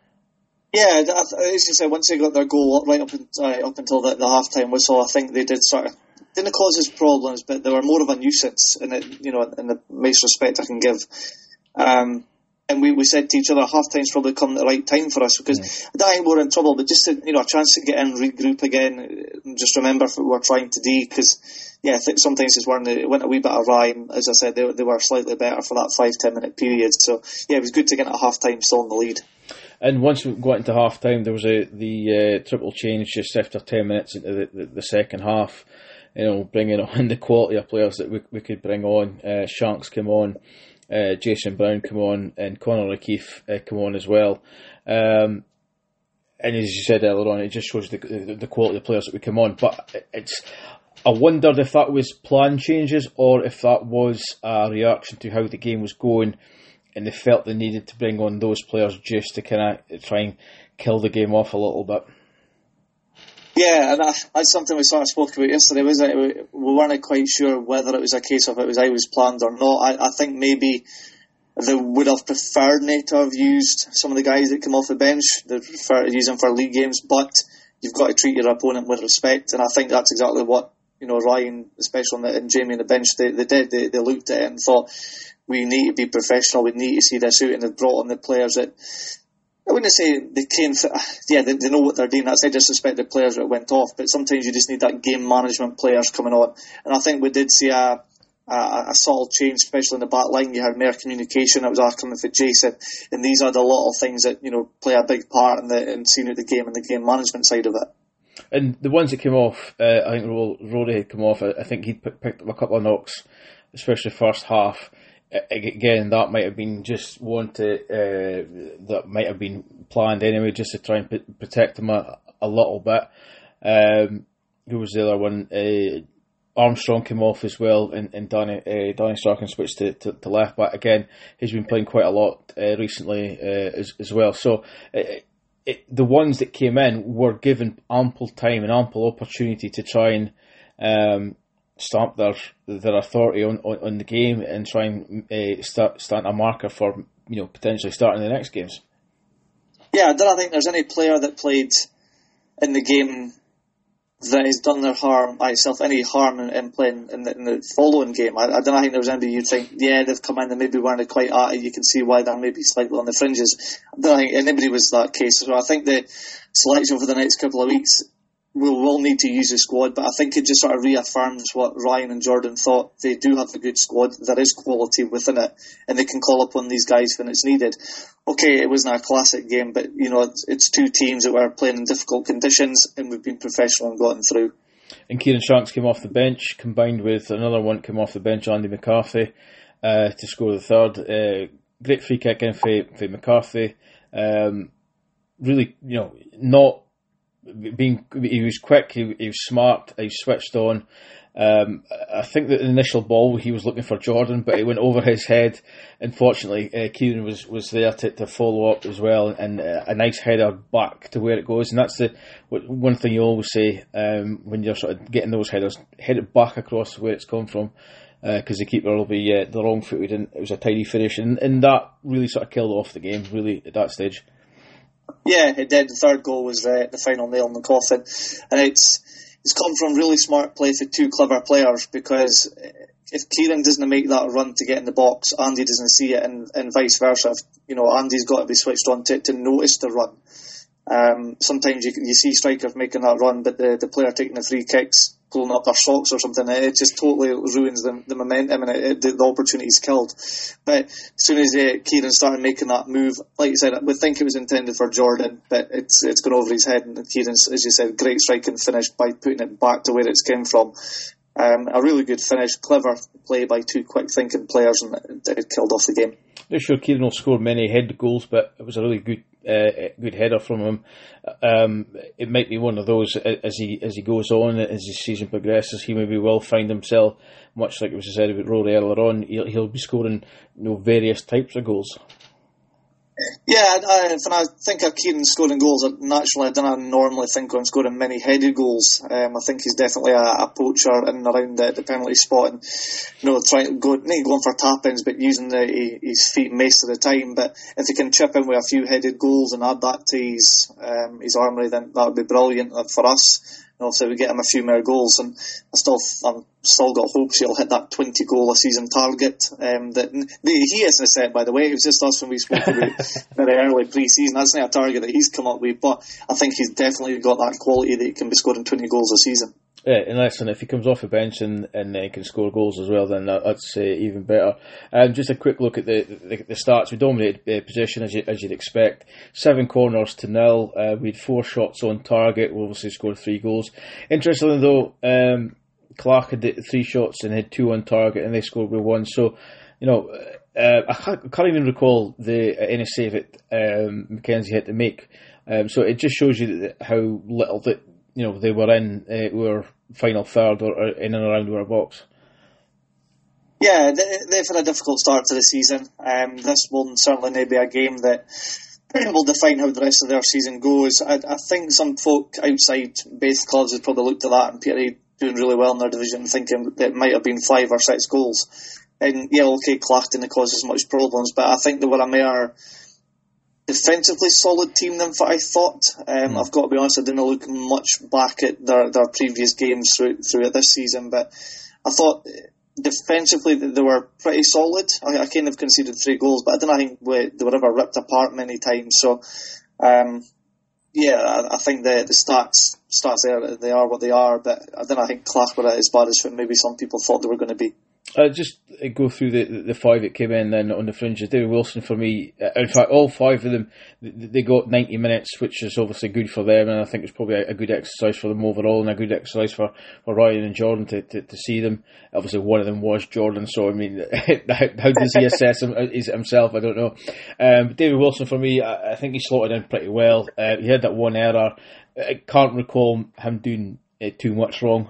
Speaker 2: Yeah, as you said, once they got their goal right up, in, uh, up until the, the half-time whistle, I think they did sort of, didn't cause us problems, but they were more of a nuisance, in it, you know, in the most respect I can give. Um, and we, we said to each other, half-time's probably come at the right time for us, because mm. I don't think we're in trouble, but just to, you know, a chance to get in, regroup again, and just remember what we're trying to do, because yeah, I think sometimes it's when it went a wee bit awry, and as I said, they, they were slightly better for that five, ten minute period. So yeah, it was good to get at half time still in the lead.
Speaker 1: And once we got into half time, there was a the uh, triple change just after ten minutes into the, the, the second half. You know, bringing on the quality of players that we we could bring on. Uh, Shanks came on, uh, Jason Brown came on, and Conor O'Keefe uh, came on as well. Um, and as you said earlier on, it just shows the, the the quality of players that we come on. But it's, I wondered if that was planned changes or if that was a reaction to how the game was going, and they felt they needed to bring on those players just to kind of try and kill the game off a little bit.
Speaker 2: Yeah, and that's something we sort of spoke about yesterday, wasn't it? We weren't quite sure whether it was a case of it was always planned or not. I, I think maybe they would have preferred Nate to have used some of the guys that come off the bench. They prefer to use them for league games, but you've got to treat your opponent with respect, and I think that's exactly what, you know, Ryan, especially on the, and Jamie on the bench, they, they did. They, they looked at it and thought, we need to be professional, we need to see this out, and they've brought on the players that, I wouldn't say they came, th- yeah, they, they know what they're doing. That's not disrespect the players that went off, but sometimes you just need that game management players coming on. And I think we did see a, a, a subtle change, especially in the back line. You had more communication. It was our coming for Jason, and these are the little things that, you know, play a big part in the in seeing out the game and the game management side of it.
Speaker 1: And the ones that came off, uh, I think Rory had come off. I, I think he'd p- picked up a couple of knocks, especially first half. Uh, again, that might have been just one to uh, that might have been planned anyway, just to try and p- protect him a, a little bit. Um, who was the other one? Uh, Armstrong came off as well, and, and Danny uh, Danny Strachan switched to, to, to left back again. He's been playing quite a lot uh, recently uh, as as well. So. Uh, It, the ones that came in were given ample time and ample opportunity to try and um, stamp their their authority on, on, on the game and try and uh, start start a marker for, you know, potentially starting the next games.
Speaker 2: Yeah, I don't think there's any player that played in the game that has done their harm, myself, any harm in, in playing in the, in the following game. I, I don't think there was anybody you'd think, yeah, they've come in and maybe weren't quite at it. You can see why they're maybe slightly on the fringes. I don't think anybody was that case. So I think the selection for the next couple of weeks, we'll, we'll need to use the squad, but I think it just sort of reaffirms what Ryan and Jordan thought. They do have a good squad. There is quality within it, and they can call upon these guys when it's needed. Okay, it wasn't a classic game, but you know, it's, it's two teams that were playing in difficult conditions, and we've been professional and gotten through.
Speaker 1: And Kieran Shanks came off the bench, combined with another one came off the bench, Andy McCarthy, uh, to score the third. Uh, great free kick in for, for McCarthy. Um, really, you know, not being. He was quick. He, he was smart. He switched on. Um, I think that the initial ball he was looking for Jordan, but it went over his head. Unfortunately, uh, Kieran was, was there to, to follow up as well, and uh, a nice header back to where it goes. And that's the one thing you always say um, when you're sort of getting those headers: head it back across where it's come from, because uh, the keeper will be uh, the wrong footed, and it was a tidy finish, and, and that really sort of killed off the game. Really at that stage.
Speaker 2: Yeah, it did. The third goal was the, the final nail in the coffin, and it's. It's come from really smart play for two clever players, because if Kieran doesn't make that run to get in the box, Andy doesn't see it, and, and vice versa. If, you know, Andy's got to be switched on to, to notice the run. Um, sometimes you you see strikers making that run, but the, the player taking the free kicks, pulling up their socks or something, it just totally ruins the, the momentum, and it, it, the, the opportunity's killed. But as soon as uh, Kieran started making that move, like you said, we think it was intended for Jordan, but it's it's gone over his head, and Kieran's, as you said, great striking finish by putting it back to where it's came from. Um, a really good finish, clever play by two quick-thinking players, and it, it killed off the game.
Speaker 1: Not sure Kieran will score many head goals, but it was a really good uh, good header from him. Um, it might be one of those as he as he goes on, as the season progresses, he maybe will find himself, much like it was said about Rory earlier on, he'll, he'll be scoring, you know, various types of goals.
Speaker 2: Yeah, I, when I think of Kieran scoring goals, naturally I don't normally think of him scoring many headed goals. Um, I think he's definitely a, a poacher in and around the, the penalty spot, and you know, trying to go, not going for tap-ins, but using the, his feet most of the time. But if he can chip in with a few headed goals and add that to his um, his armoury, then that would be brilliant for us. And obviously we get him a few more goals, and I still I'm still got hopes he'll hit that twenty goal a season target. Um, that he hasn't set, by the way. It was just us when we spoke about very early pre-season. That's not a target that he's come up with, but I think he's definitely got that quality that he can be scoring twenty goals a season.
Speaker 1: Yeah, and listen, if he comes off the bench and, and uh, can score goals as well, then that, that's uh, even better. Um, just a quick look at the the, the stats. We dominated uh, possession as, you, as you'd expect. Seven corners to nil. Uh, we had four shots on target. We obviously scored three goals. Interestingly though, um, Clark had three shots and had two on target, and they scored with one. So, you know, uh, I, can't, I can't even recall the uh, any save that um, Mackenzie had to make. Um, so it just shows you that, how little that, you know, they were in uh, our final third or, or in and around our box.
Speaker 2: Yeah, they, they've had a difficult start to the season. Um, this will certainly not be a game that will define how the rest of their season goes. I, I think some folk outside both clubs have probably looked at that and Peterborough doing really well in their division, thinking that it might have been five or six goals. And yeah, okay, Clark didn't cause as much problems, but I think they were a more defensively solid team than what I thought. Um, mm. I've got to be honest, I didn't look much back at their, their previous games through, throughout this season, but I thought defensively they were pretty solid. I, I kind of conceded three goals, but I don't think we, they were ever ripped apart many times. So, um, yeah, I, I think the the stats stats there, they are what they are, but I don't think Clark were as bad as maybe some people thought they were going to be.
Speaker 1: Uh, just uh, go through the, the five that came in then on the fringes. David Wilson for me, uh, in fact, all five of them, they got ninety minutes, which is obviously good for them, and I think it's probably a good exercise for them overall, and a good exercise for, for Ryan and Jordan to, to, to see them. Obviously, one of them was Jordan, so I mean, how does he assess him, is it himself? I don't know. Um, but David Wilson for me, I, I think he slotted in pretty well. Uh, he had that one error. I can't recall him doing uh, too much wrong.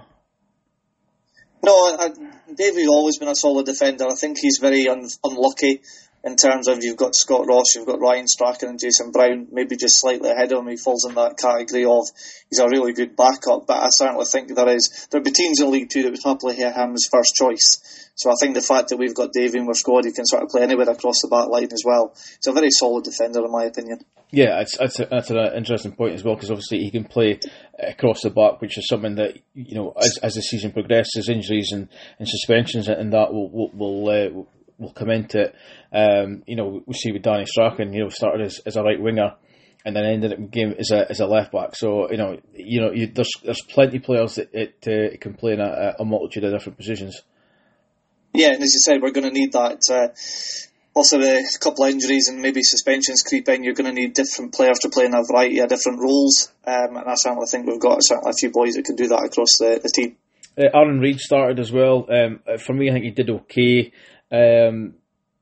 Speaker 2: No, I, David's always been a solid defender. I think he's very un, unlucky in terms of you've got Scott Ross, you've got Ryan Strachan and Jason Brown, maybe just slightly ahead of him. He falls in that category of he's a really good backup, but I certainly think there is there'll be teams in League Two that would happily hear him as first choice. So I think the fact that we've got Davy in our squad, he can sort of play anywhere across the back line as well. He's a very solid defender in my opinion.
Speaker 1: Yeah, it's, it's, a, that's an interesting point as well, because obviously he can play across the back, which is something that, you know, as as the season progresses, injuries and, and suspensions and that will will will, uh, will come into it. Um, you know, we see with Danny Strachan, you know, started as, as a right winger and then ended up in the game as a as a left back. So you know, you know, you, there's there's plenty of players that it uh, can play in a, a multitude of different positions. Yeah,
Speaker 2: and as you said, we're going to need that. Uh, Also, a couple of injuries and maybe suspensions creep in. You're going to need different players to play in a variety of different roles, um, and I certainly think we've got certainly a few boys that can do that across the, the team.
Speaker 1: Uh, Aaron Reid started as well. Um, for me, I think he did okay. Um,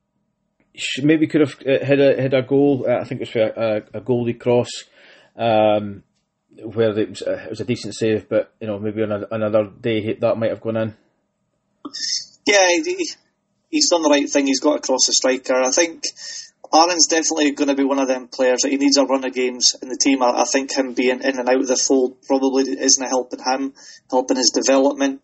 Speaker 1: maybe could have hit a hit a goal. Uh, I think it was for a, a goalie cross, um, where it was, a, it was a decent save, but you know, maybe on a, another day that might have gone in.
Speaker 2: Yeah. He, He's done the right thing. He's got across the striker. I think Aaron's definitely going to be one of them players that he needs a run of games in the team. I, I think him being in and out of the fold probably isn't helping him, helping his development.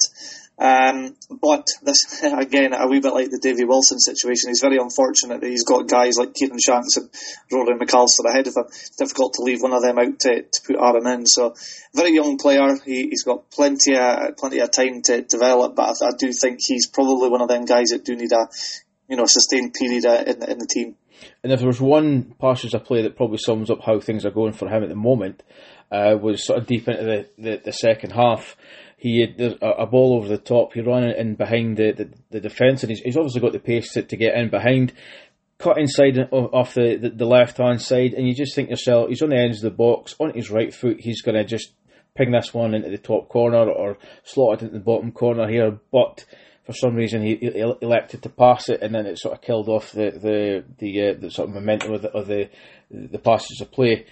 Speaker 2: Um, but this, again, a wee bit like the Davy Wilson situation, he's very unfortunate that he's got guys like Kieran Shanks and Rory McAllister ahead of him. It's difficult to leave one of them out to, to put Aaron in. So, very young player. He, he's got plenty of plenty of time to develop, but I, I do think he's probably one of them guys that do need a you know sustained period in the, in the team.
Speaker 1: And if there was one passage of play that probably sums up how things are going for him at the moment, uh, was sort of deep into the, the, the second half. He had a, a ball over the top. He ran it in behind the, the, the defence, and he's, he's obviously got the pace to, to get in behind. Cut inside off the, the, the left hand side, and you just think to yourself, he's on the edge of the box, on his right foot, he's going to just ping this one into the top corner or slot it into the bottom corner here. But for some reason, he, he elected to pass it, and then it sort of killed off the the the, uh, the sort of momentum of the of the, the passes of play.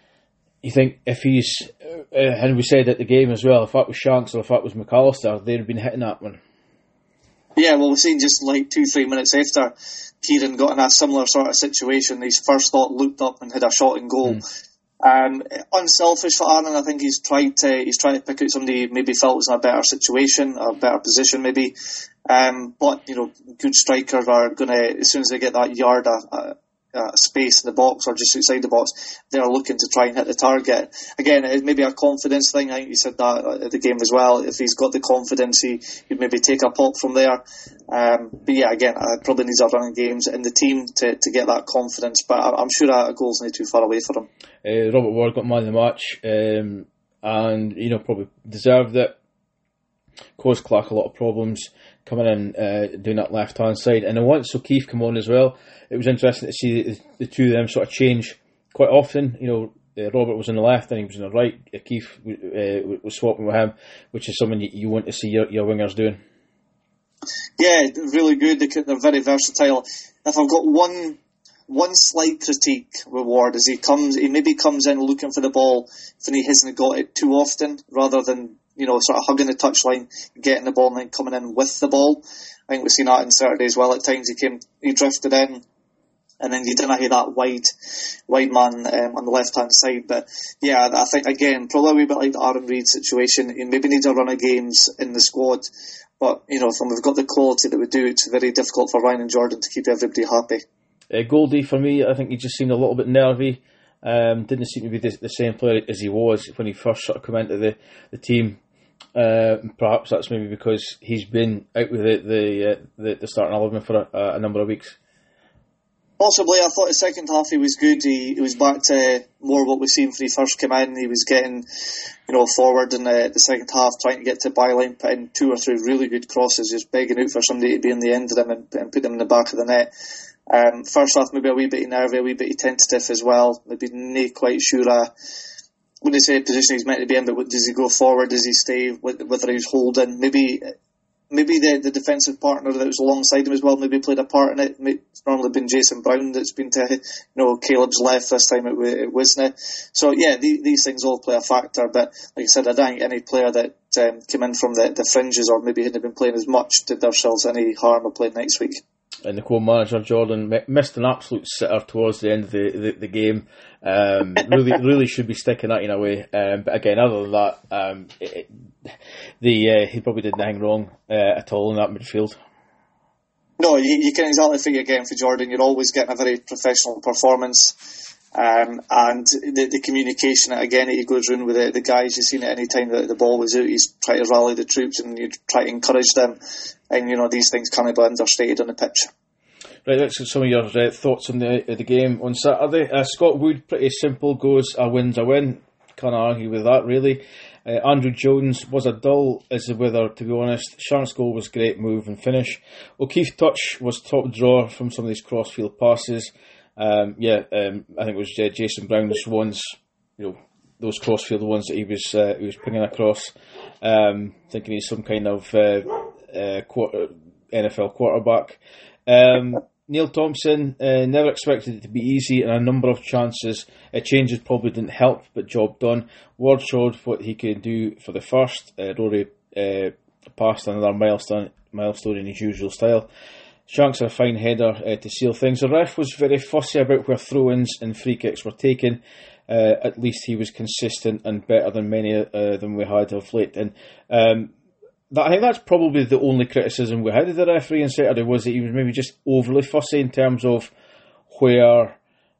Speaker 1: You think if he's, uh, and we said at the game as well, if that was Shanks or if that was McAllister, they'd have been hitting that one.
Speaker 2: Yeah, well, we've seen just like two, three minutes after Kieran got in a similar sort of situation, his first thought looked up and had a shot in goal. Mm. Um, unselfish for Aaron, I think he's tried to he's trying to pick out somebody who maybe felt was in a better situation, a better position maybe. Um, but, you know, good strikers are going to, as soon as they get that yard of uh, uh, space in the box or just outside the box, they're looking to try and hit the target. Again, it's maybe a confidence thing. I think you said that at the game as well. If he's got the confidence, he, he'd maybe take a pop from there. Um, but yeah, again, uh, probably needs a run of games in the team to, to get that confidence. But I, I'm sure a goal's not too far away for him.
Speaker 1: Uh, Robert Ward got man of the match, um, and you know probably deserved it. Caused Clark a lot of problems coming in, uh, doing that left hand side, and then once O'Keefe come on as well, it was interesting to see the, the two of them sort of change quite often. You know, uh, Robert was on the left and he was on the right. O'Keefe uh, was swapping with him, which is something you, you want to see your, your wingers doing.
Speaker 2: Yeah, really good. They're very versatile. If I've got one. One slight critique with Ward is he comes, he maybe comes in looking for the ball when he hasn't got it too often, rather than, you know, sort of hugging the touchline, getting the ball and then coming in with the ball. I think we've seen that in Saturday as well. At times he came, he drifted in, and then you didn't have that wide, wide man um, on the left hand side. But yeah, I think again, probably a wee bit like the Aaron Reid situation. He maybe needs a run of games in the squad. But, you know, when we've got the quality that we do, it's very difficult for Ryan and Jordan to keep everybody happy.
Speaker 1: Uh, Goldie, for me, I think he just seemed a little bit nervy. Um, didn't seem to be the, the same player as he was when he first sort of came into the, the team. Uh, perhaps that's maybe because he's been out with the the, uh, the, the starting eleven for a, a number of weeks.
Speaker 2: Possibly. I thought the second half he was good. He, he was back to more what we've seen when he first came in. He was getting, you know, forward in the, the second half, trying to get to byline, putting two or three really good crosses, just begging out for somebody to be in the end of them and, and put them in the back of the net. Um, first half, maybe a wee bit nervy, a wee bit tentative as well. Maybe not quite sure uh, when they say position he's meant to be in, but does he go forward? Does he stay? Whether he's holding? Maybe. Maybe the, the defensive partner that was alongside him as well maybe played a part in it. It's normally been Jason Brown that's been to, you know, Caleb's left. This time it, it wasn't. So yeah, these, these things all play a factor. But like I said, I don't think any player that um, came in from the, the fringes or maybe hadn't been playing as much did themselves any harm of playing next week.
Speaker 1: And the co-manager Jordan missed an absolute sitter towards the end of the, the, the game. Um, really, really should be sticking that in a way. Um, but again, other than that, um, it, the uh, he probably did nothing wrong uh, at all in that midfield.
Speaker 2: No, you, you can exactly figure again for Jordan. You're always getting a very professional performance. Um, and the, the communication, again, he goes around with the, the guys. You've seen it any time that the ball was out, he's trying to rally the troops and you try to encourage them. And, you know, these things can't be understated on the pitch.
Speaker 1: Right, that's some of your uh, thoughts on the uh, the game on Saturday. Uh, Scott Wood, pretty simple, goes a win's a win. Can't argue with that, really. Uh, Andrew Jones was a dull as the weather, to be honest. Shark's goal was great move and finish. O'Keefe touch was top drawer from some of these crossfield passes. Um, yeah, um, I think it was uh, Jason Brown's ones, you know, those crossfield ones that he was uh, he was pinging across. Um, thinking he's some kind of uh, uh, quarter, N F L quarterback. Um, Neil Thompson, uh, never expected it to be easy, and a number of chances. Uh, changes probably didn't help, but job done. Ward showed what he could do for the first. Uh, Rory uh, passed another milestone, milestone in his usual style. Shanks had a fine header uh, to seal things. The ref was very fussy about where throw-ins and free kicks were taken. Uh, at least he was consistent and better than many uh, than we had of late. And um, that, I think that's probably the only criticism we had of the referee on Saturday, was that he was maybe just overly fussy in terms of where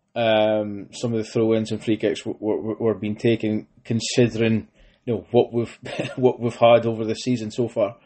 Speaker 1: um, some of the throw-ins and free kicks w- w- were being taken, considering, you know, what we've what we've had over the season so far.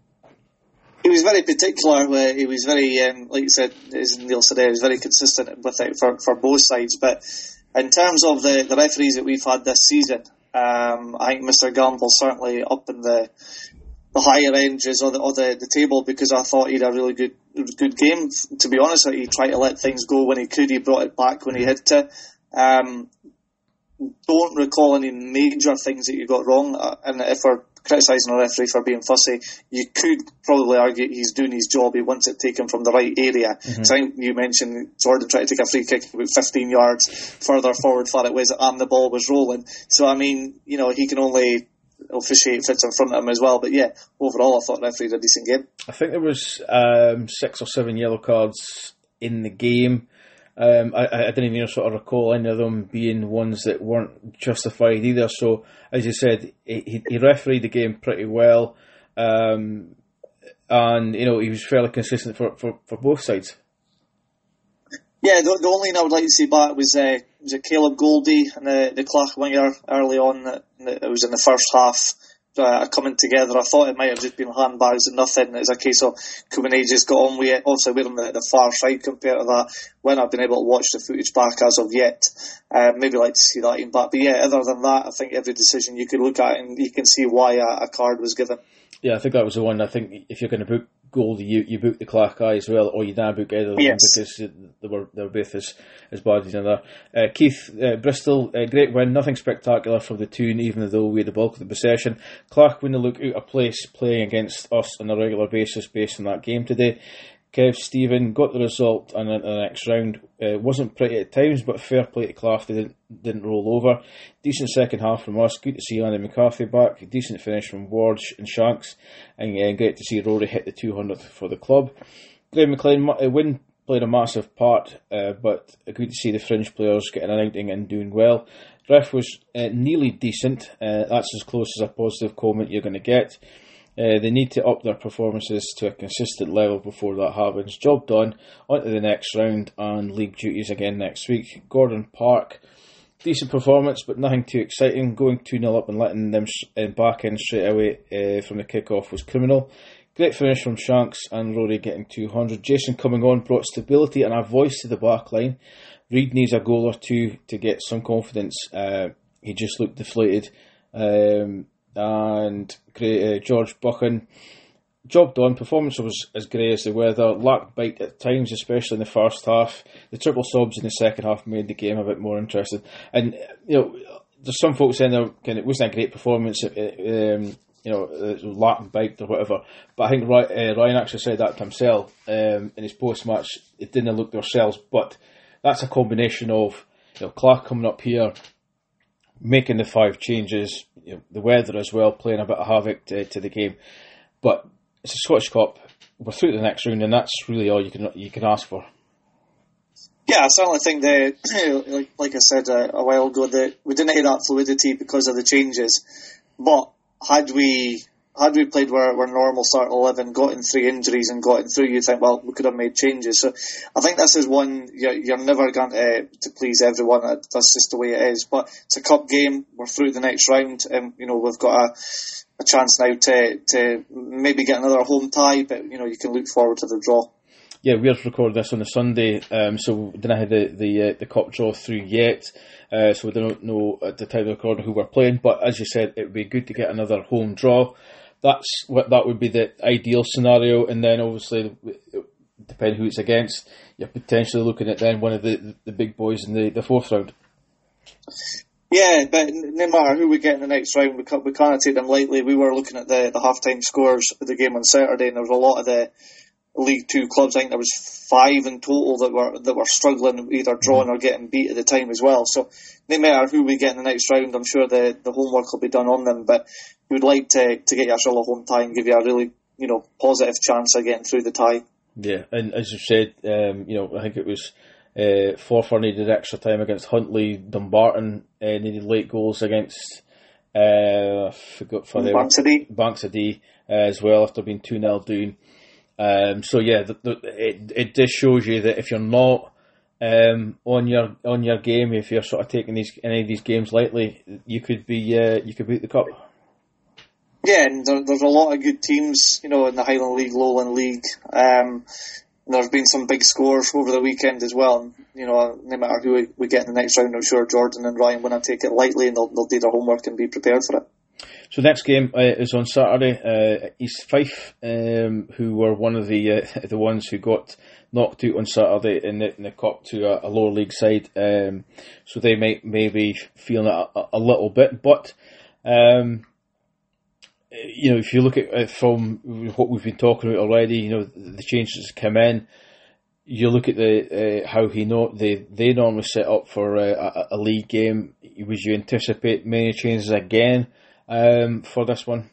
Speaker 2: He was very particular. Where he was very, um, like you said, as Neil said, he was very consistent with it for, for both sides. But in terms of the, the referees that we've had this season, um, I think Mister Gamble's certainly up in the the higher ranges of the, of the, the table, because I thought he had a really good good game. To be honest, he tried to let things go when he could. He brought it back when he had to. Um, don't recall any major things that you got wrong, uh, and if we're criticising a referee for being fussy, you could probably argue he's doing his job. He wants it taken from the right area. Mm-hmm. So I think you mentioned Jordan tried to take a free kick about fifteen yards further forward far it was, and the ball was rolling. So I mean, you know, he can only officiate fits in front of him as well. But yeah, overall I thought the referee did a decent game.
Speaker 1: I think there was um, six or seven yellow cards in the game. Um, I, I didn't even sort of recall any of them being ones that weren't justified either. So, as you said, he, he refereed the game pretty well, um, and you know he was fairly consistent for, for, for both sides.
Speaker 2: Yeah, the, the only thing I would like to see back was uh, was it Caleb Goldie and the the Clach winger early on. That, that it was in the first half. Uh, coming together. I thought it might have just been handbags and nothing. It's a case of Koumeney just got on with it. Obviously, we're on the, the far side compared to that. When I've been able to watch the footage back as of yet, uh, maybe like to see that in back. But yeah, other than that, I think every decision you could look at and you can see why a, a card was given. Yeah,
Speaker 1: I think that was the one. I think if you're going to book Goldie, you, you book the Clark guy as well, or you don't book either of them, yes, because they were they were both as, as bad as another. Uh, Keith, uh, Bristol, uh, great win, nothing spectacular from the Toon, even though we had the bulk of the possession. Clark wouldn't look out of place playing against us on a regular basis based on that game today. Kev Stephen got the result in the next round. Uh, wasn't pretty at times, but fair play to Clark, they didn't, didn't roll over. Decent second half from us. Good to see Andy McCarthy back. Decent finish from Ward and Shanks. And uh, great to see Rory hit the two hundredth for the club. Graham McLean, uh, Wynn played a massive part, uh, but good to see the fringe players getting an outing and doing well. Ref was uh, nearly decent. Uh, that's as close as a positive comment you're going to get. Uh, they need to up their performances to a consistent level before that happens. Job done. On to the next round and league duties again next week. Gordon Park, decent performance, but nothing too exciting. Going two nil up and letting them sh- back in straight away uh, from the kick-off was criminal. Great finish from Shanks and Rory getting two hundred. Jason coming on brought stability and a voice to the back line. Reid needs a goal or two to get some confidence. Uh, he just looked deflated. Um, and uh, George Buchan, job done. Performance was as grey as the weather. Lacked bite at times, especially in the first half. The triple subs in the second half made the game a bit more interesting. And, you know, there's some folks saying there, kind of, it wasn't a great performance. Um, you know, lack bite or whatever. But I think Ryan actually said that to himself um, in his post-match. It didn't look themselves, but that's a combination of, you know, Clark coming up here, making the five changes, you know, the weather as well, playing a bit of havoc to, to the game. But it's a Scottish Cup. We're through to the next round, and that's really all you can you can ask for.
Speaker 2: Yeah, I certainly think that, like, like I said a, a while ago, that we didn't have that fluidity because of the changes. But had we had we played where our normal start eleven, got in three injuries and got in through, you think, well, we could have made changes. So I think this is one you're, you're never going to, to please everyone. That's just the way it is. But it's a cup game. We're through the next round, and you know we've got a, a chance now to to maybe get another home tie. But you know you can look forward to the draw.
Speaker 1: Yeah, we're recording this on a Sunday, um, so we didn't have the the, uh, the cup draw through yet, uh, so we don't know at the time of recording who we're playing. But as you said, it would be good to get another home draw. That's what that would be the ideal scenario, and then obviously, depending who it's against, you're potentially looking at then one of the, the big boys in the, the fourth round.
Speaker 2: Yeah, but no matter who we get in the next round, we can't, we can't take them lightly. We were looking at the, the half-time scores of the game on Saturday, and there was a lot of the League Two clubs. I think there was five in total that were that were struggling, either drawing or getting beat at the time as well. So no matter who we get in the next round, I'm sure the, the homework will be done on them. But we would like to to get yourself a home tie and give you a really, you know, positive chance of getting through the tie. Yeah,
Speaker 1: and as you said, um, you know, I think it was uh, Forfar needed extra time against Huntly. Dumbarton uh, needed late goals against uh, I forgot for them
Speaker 2: Bankside
Speaker 1: Bankside uh, as well after being two nil down. Um, so yeah, the, the, it it just shows you that if you're not um, on your on your game, if you're sort of taking these any of these games lightly, you could be uh, you could beat the cup.
Speaker 2: Yeah, and there, there's a lot of good teams, you know, in the Highland League, Lowland League. Um, there's been some big scores over the weekend as well. And, you know, no matter who we, we get in the next round, I'm sure Jordan and Ryan wouldn't take it lightly, and they'll, they'll do their homework and be prepared for it.
Speaker 1: So next game uh, is on Saturday. Uh, East Fife, um, who were one of the uh, the ones who got knocked out on Saturday in the, in the cup to a, a lower league side. Um, so they might maybe feeling it a, a little bit, but um, you know, if you look at it from what we've been talking about already, you know, the changes come in. You look at the uh, how he know they they normally set up for a, a, a league game. Would you anticipate many changes again? Um, for this one,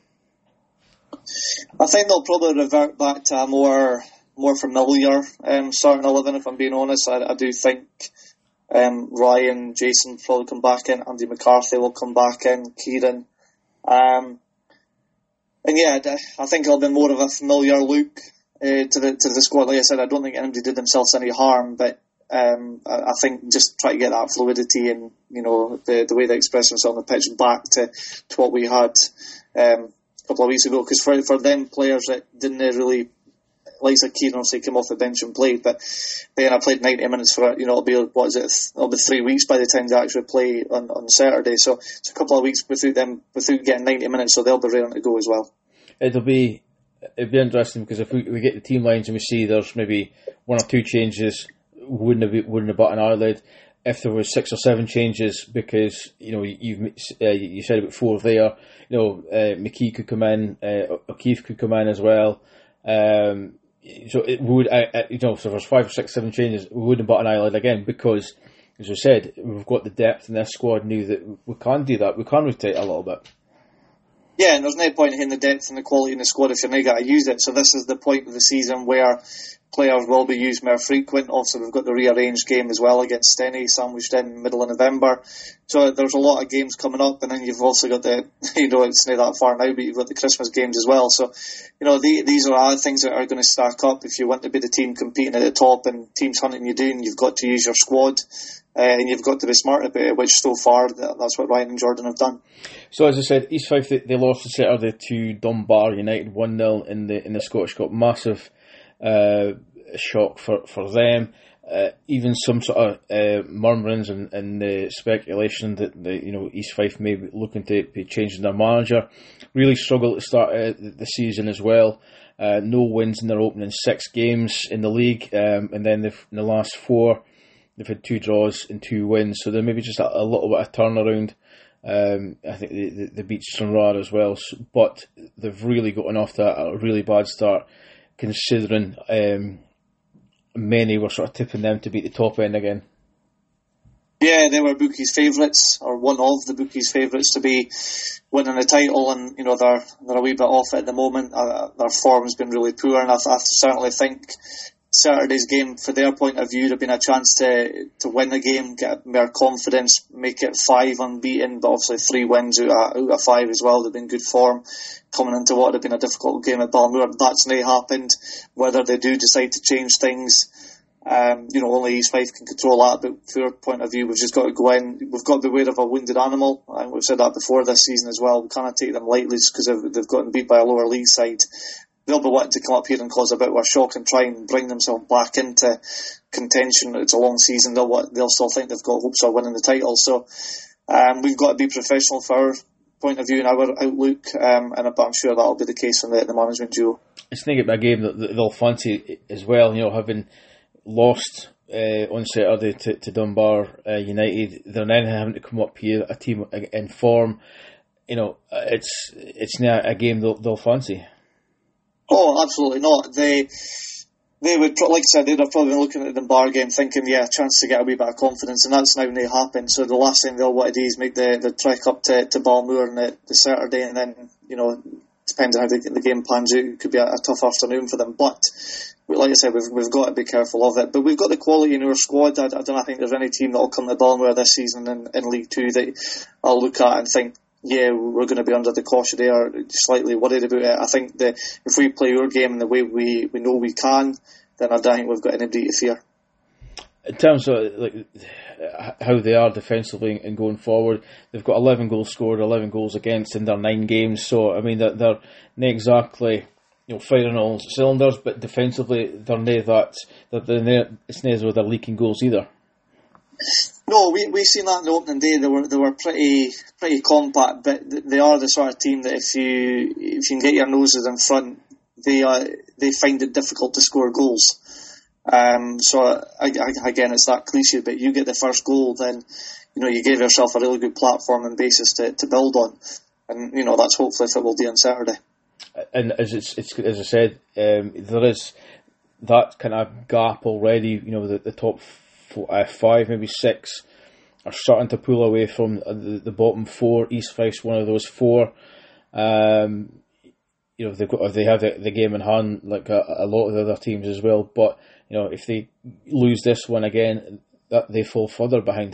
Speaker 2: I think they'll probably revert back to a more more familiar um, starting eleven. If I'm being honest, I, I do think um, Ryan, Jason will probably come back in. Andy McCarthy will come back in. Kieran, um, and yeah, I think it'll be more of a familiar look uh, to the to the squad. Like I said, I don't think anybody did themselves any harm, but um, I, I think just try to get that fluidity and, you know, the the way they express themselves on the pitch back to, to what we had um, a couple of weeks ago. Because for for them players that didn't really, like I said, Kieran obviously came off the bench and played, but then I played ninety minutes for it. You know, it'll be what is it? It'll be three weeks by the time they actually play on, on Saturday. So it's a couple of weeks without them without getting ninety minutes, so they'll be ready to go as well.
Speaker 1: It'll be it'll be interesting because if we, we get the team lines and we see there's maybe one or two changes. Wouldn't have wouldn't have bat an eyelid if there was six or seven changes, because you know you've uh, you said about four there. You know, uh, McKee could come in, uh, O'Keefe could come in as well. Um, so it would, I, I, you know, so if there's five or six, seven changes, we wouldn't bat an eyelid again, because, as we said, we've got the depth in this squad. Knew that we can do that. We can rotate a little bit.
Speaker 2: Yeah, and there's no point in the depth and the quality in the squad if you're not going to use it. So this is the point of the season where players will be used more frequent. Also, we've got the rearranged game as well against Steny, sandwiched in middle of November. So there's a lot of games coming up, and then you've also got the, you know, it's not that far now, but you've got the Christmas games as well. So, you know, the, these are other things that are going to stack up. If you want to be the team competing at the top and teams hunting you down, you've got to use your squad. Uh, and you've got to be smart about it, which so far that's what Ryan and Jordan have done.
Speaker 1: So as I said, East Fife, they, they lost on Saturday to Dunbar United one nil in the in the Scottish Cup. Massive uh, shock for for them. Uh, even some sort of uh, murmurings and, and uh, speculation that the, you know East Fife may be looking to be changing their manager. Really struggled to start uh, the season as well. Uh, no wins in their opening six games in the league, um, and then they've, in the last four. They've had two draws and two wins, so there may be just a, a little bit of turnaround. Um, I think they, they, they beat Stranraer as well, but they've really gotten off to a really bad start, considering um, many were sort of tipping them to beat the top end again.
Speaker 2: Yeah, they were bookies' favourites, or one of the bookies' favourites to be winning the title, and you know they're they're a wee bit off at the moment. Uh, their form's been really poor, and I, I certainly think Saturday's game, for their point of view, would have been a chance to to win the game, get more confidence, make it five unbeaten, but obviously three wins out of, out of five as well. They've been good form coming into what would have been a difficult game at Balmoor. That's not happened. Whether they do decide to change things, um, you know, only East Fife can control that. But from our point of view, we've just got to go in. We've got to beware of a wounded animal. And we've said that before this season as well. We can't take them lightly just because they've, they've gotten beat by a lower league side. They'll be wanting to come up here and cause a bit of a shock and try and bring themselves back into contention. It's a long season. They'll want, they'll still think they've got hopes of winning the title. So um, we've got to be professional for our point of view and our outlook, um, and I'm sure that'll be the case from the, the management duo.
Speaker 1: It's going to get a game that they'll fancy as well. You know, having lost uh, on Saturday to, to Dunbar uh, United, they're then having to come up here, a team in form. You know, it's it's now a game they'll, they'll fancy.
Speaker 2: Oh, absolutely not. They they would, like I said, they'd have probably been looking at the Dunbar game thinking, yeah, a chance to get a wee bit of confidence, and that's now when they happen. So the last thing they'll want to do is make the, the trek up to, to Balmoor on the, the Saturday, and then, you know, depending on how the, the game plans out, it could be a, a tough afternoon for them. But like I said, we've we've got to be careful of it. But we've got the quality in our squad. I, I don't think there's any team that will come to Balmoor this season in, in League Two that I'll look at and think, yeah, we're going to be under the caution there, slightly worried about it. I think that if we play our game in the way we, we know we can, then I don't think we've got anybody to fear.
Speaker 1: In terms of like how they are defensively and going forward, they've got eleven goals scored, eleven goals against in their nine games. So I mean, they're, they're not exactly, you know, firing all cylinders, but defensively they're not that. They're, they're, it's not as though they're leaking goals either.
Speaker 2: No, we we seen that on the opening day. They were they were pretty pretty compact, but they are the sort of team that if you if you can get your noses in front, they uh, they find it difficult to score goals. Um, so I, I, again, it's that cliche, but you get the first goal, then you know you gave yourself a really good platform and basis to, to build on, and you know that's hopefully what we'll do on Saturday.
Speaker 1: And as it's, it's as I said, um, there is that kind of gap already. You know, the, the top four, uh, five, maybe six, are starting to pull away from the, the bottom four. East Fife's one of those four. Um, you know, they've got, they have the, the game in hand, like a, a lot of the other teams as well. But you know, if they lose this one again, that they fall further behind.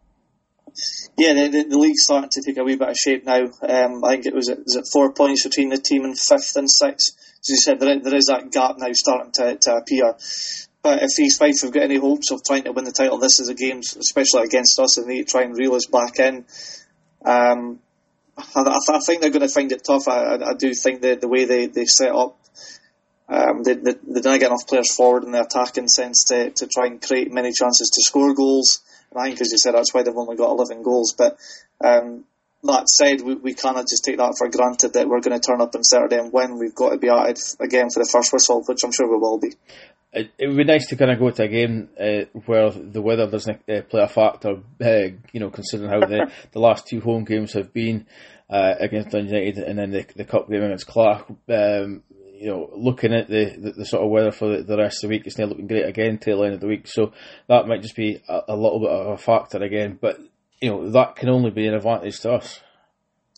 Speaker 2: Yeah, the, the, the league's starting to take a wee bit of shape now. Um, I think it was, was it four points between the team in fifth and sixth. As you said, there, there is that gap now starting to, to appear. But if East Fife have got any hopes of trying to win the title, this is a game, especially against us, and they try and reel us back in. Um, I, I think they're going to find it tough. I, I do think that the way they, they set up, um, they, they, they didn't get enough players forward in the attacking sense to, to try and create many chances to score goals. And I think, as you said, that's why they've only got eleven goals. But um, that said, we, we cannot just take that for granted that we're going to turn up on Saturday and win. We've got to be at it again for the first whistle, which I'm sure we will be.
Speaker 1: It, it would be nice to kind of go to a game uh, where the weather doesn't uh, play a factor, uh, you know, considering how the, the last two home games have been uh, against Dundee United and then the, the cup game against Clark. Um, you know, looking at the, the, the sort of weather for the, the rest of the week, it's not looking great again tail end of the week. So that might just be a, a little bit of a factor again. But, you know, that can only be an advantage to us.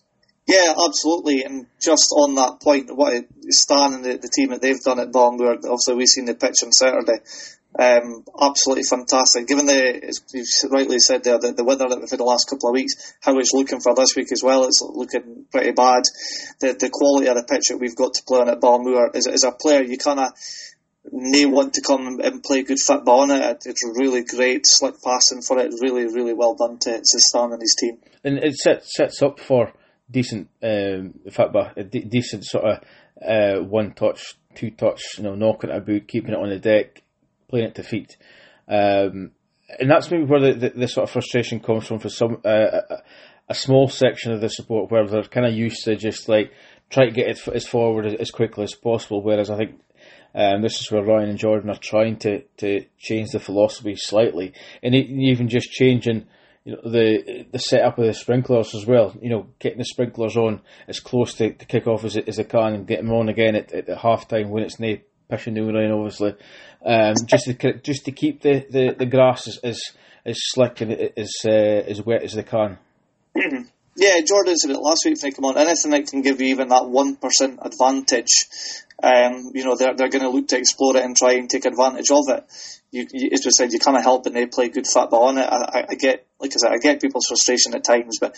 Speaker 2: Yeah, absolutely. And just on that point, what Stan and the, the team that they've done at Balmoor, obviously we've seen the pitch on Saturday. Um, absolutely fantastic. Given the, as you've rightly said there, the, the weather that we've had the last couple of weeks, how it's looking for this week as well, it's looking pretty bad. The the quality of the pitch that we've got to play on at Balmoor, as, as a player, you kind of may want to come and play good football on it. It's really great, slick passing for it. Really, really well done to, to Stan and his team.
Speaker 1: And it sets, sets up for decent um, football, a de- decent sort of uh, one touch, two touch, you know, knocking it about, keeping it on the deck, playing it to feet. Um, and that's maybe where the, the, the sort of frustration comes from for some uh, a, a small section of the support, where they're kind of used to just like try to get it as forward as, as quickly as possible. Whereas I think um, this is where Ryan and Jordan are trying to, to change the philosophy slightly, and even just changing, you know, the the setup of the sprinklers as well. You know, getting the sprinklers on as close to, to kick off as it, as they can, and getting them on again at, at, at half time when it's no pissing down rain, obviously. Um, just to just to keep the, the, the grass as, as as slick and as uh, as wet as they can.
Speaker 2: Yeah, Jordan said it last week. If they come on, anything that can give you even that one percent advantage, um, you know, they're they're going to look to explore it and try and take advantage of it. You, you as we said, you kind of help and they play good football on it. I, I, I get, like I said, I get people's frustration at times, but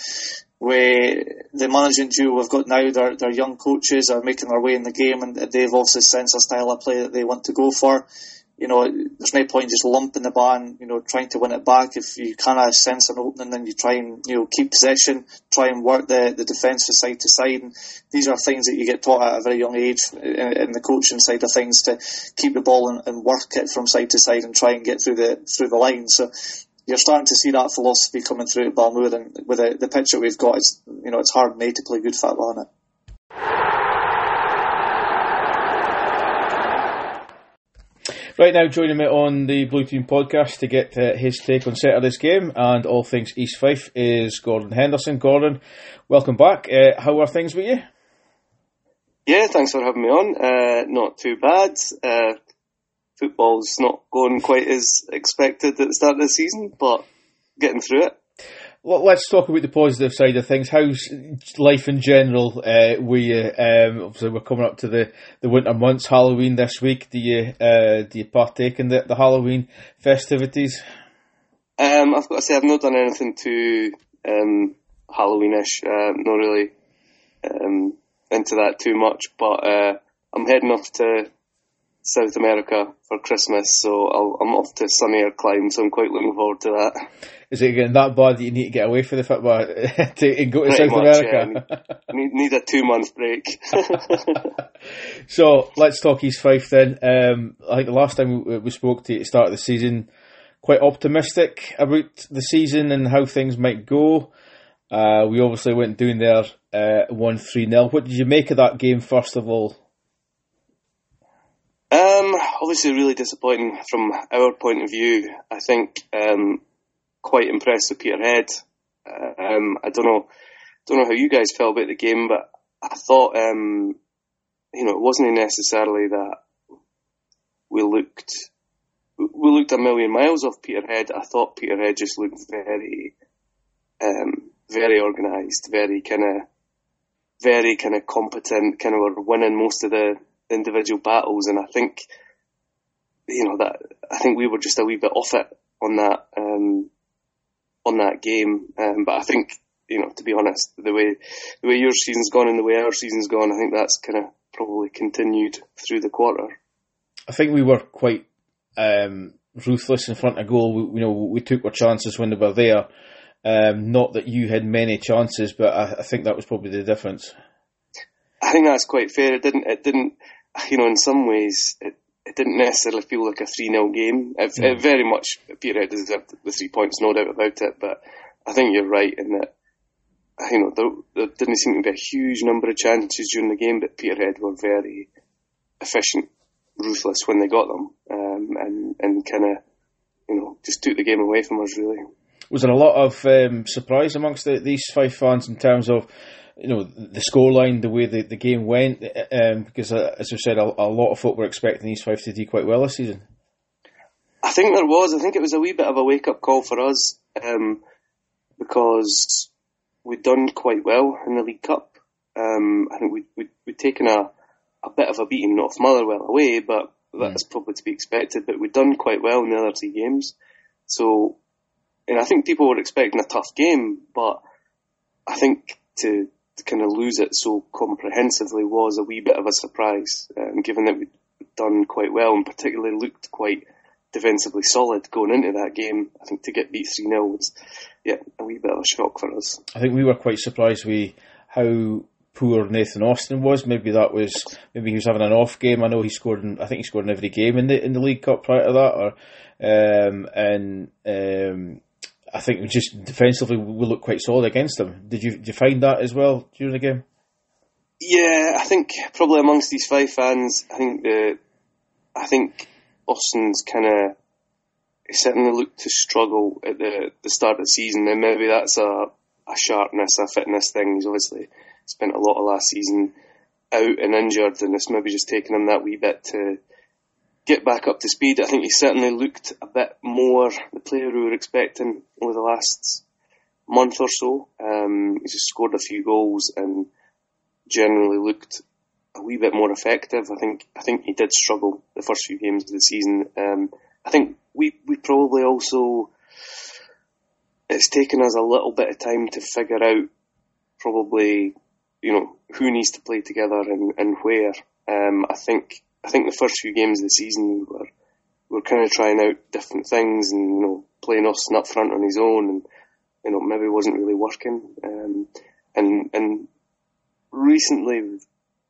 Speaker 2: we, the managing duo we've got now, they're, they're young coaches, are making their way in the game, and they've also sensed a style of play that they want to go for. You know, there's no point just lumping the ball and, you know, trying to win it back. If you kind of sense an opening, then you try and, you know, keep possession, try and work the, the defence from side to side. And these are things that you get taught at a very young age in, in the coaching side of things, to keep the ball and, and work it from side to side and try and get through the through the line. So you're starting to see that philosophy coming through at Balmoor, and with the, the pitch that we've got, it's, you know, it's hard made to play good football on it.
Speaker 1: Right now, joining me on the Blue Team podcast to get uh, his take on Saturday's game and all things East Fife is Gordon Henderson. Gordon, welcome back. Uh, how are things with you?
Speaker 3: Yeah, thanks for having me on. Uh, not too bad. Uh, football's not going quite as expected at the start of the season, but getting through it.
Speaker 1: Well, let's talk about the positive side of things. How's life in general uh, with you? Um, obviously, we're coming up to the, the winter months, Halloween this week. Do you uh, do you partake in the, the Halloween festivities?
Speaker 3: Um, I've got to say, I've not done anything too um, Halloweenish. Uh, not really um, into that too much, but uh, I'm heading off to South America for Christmas, so I'll, I'm off to sunnier climes, so I'm quite looking forward to that.
Speaker 1: Is it getting that bad that you need to get away from the football to and go to
Speaker 3: Pretty
Speaker 1: South
Speaker 3: much,
Speaker 1: America?
Speaker 3: Yeah. need, need a two-month break.
Speaker 1: So, let's talk East Fife then. Um, I think the last time we, we spoke to you at the start of the season, quite optimistic about the season and how things might go. Uh, we obviously went down there uh, one three nil. What did you make of that game, first of all?
Speaker 3: Um, obviously really disappointing from our point of view. I think um, quite impressed with Peterhead. Uh, um, I don't know, don't know how you guys felt about the game, but I thought, um, you know, it wasn't necessarily that we looked we looked a million miles off Peterhead. I thought Peterhead just looked very, um, very organised, very kind of, very kind of competent. Kind of were winning most of the individual battles, and I think, you know, that I think we were just a wee bit off it on that um, on that game. Um, but I think, you know, to be honest, the way the way your season's gone and the way our season's gone, I think that's kind of probably continued through the quarter. I
Speaker 1: think we were quite um, ruthless in front of goal. We, you know, we took our chances when they were there. Um, not that you had many chances, but I, I think that was probably the difference.
Speaker 3: I think that's quite fair. It didn't. It didn't. You know, in some ways, it, it didn't necessarily feel like a three nil game. It, mm. it very much Peterhead deserved the three points, no doubt about it. But I think you're right in that, you know, there, there didn't seem to be a huge number of chances during the game, but Peterhead were very efficient, ruthless when they got them, um, and and kind of, you know, just took the game away from us. Really,
Speaker 1: was there a lot of um, surprise amongst the, these five fans in terms of, you know, the scoreline, the way the, the game went, um, because uh, as we said, a, a lot of folk were expecting East Fife to do quite well this season.
Speaker 3: I think there was. I think it was a wee bit of a wake-up call for us, um, because we'd done quite well in the League Cup, Um, I think we'd, we'd, we'd taken a, a bit of a beating off Motherwell away, but that's mm. probably to be expected. But we'd done quite well in the other three games. So, and I think people were expecting a tough game, but I think to, to kind of lose it so comprehensively was a wee bit of a surprise, um, given that we'd done quite well and particularly looked quite defensively solid going into that game. I think to get beat three nil was, yeah, a wee bit of a shock for us.
Speaker 1: I think we were quite surprised with how poor Nathan Austin was. Maybe that was, maybe he was having an off game. I know he scored in, I think he scored in every game in the in the League Cup prior to that, or um, and um, I think just defensively we looked quite solid against him. Did you did you find that as well during the game?
Speaker 3: Yeah, I think probably amongst these five fans, I think the, I think Austin's kind of certainly looked to struggle at the, the start of the season, and maybe that's a, a sharpness, a fitness thing. He's obviously spent a lot of last season out and injured, and it's maybe just taken him that wee bit to get back up to speed. I think he certainly looked a bit more the player we were expecting over the last month or so. Um, he just scored a few goals and generally looked a wee bit more effective. I think I think he did struggle the first few games of the season. Um, I think we we probably also, it's taken us a little bit of time to figure out probably, you know, who needs to play together and, and where. Um, I think I think the first few games of the season we were we were kind of trying out different things and, you know, playing Austin up front on his own, and, you know, maybe wasn't really working. Um, and and recently we've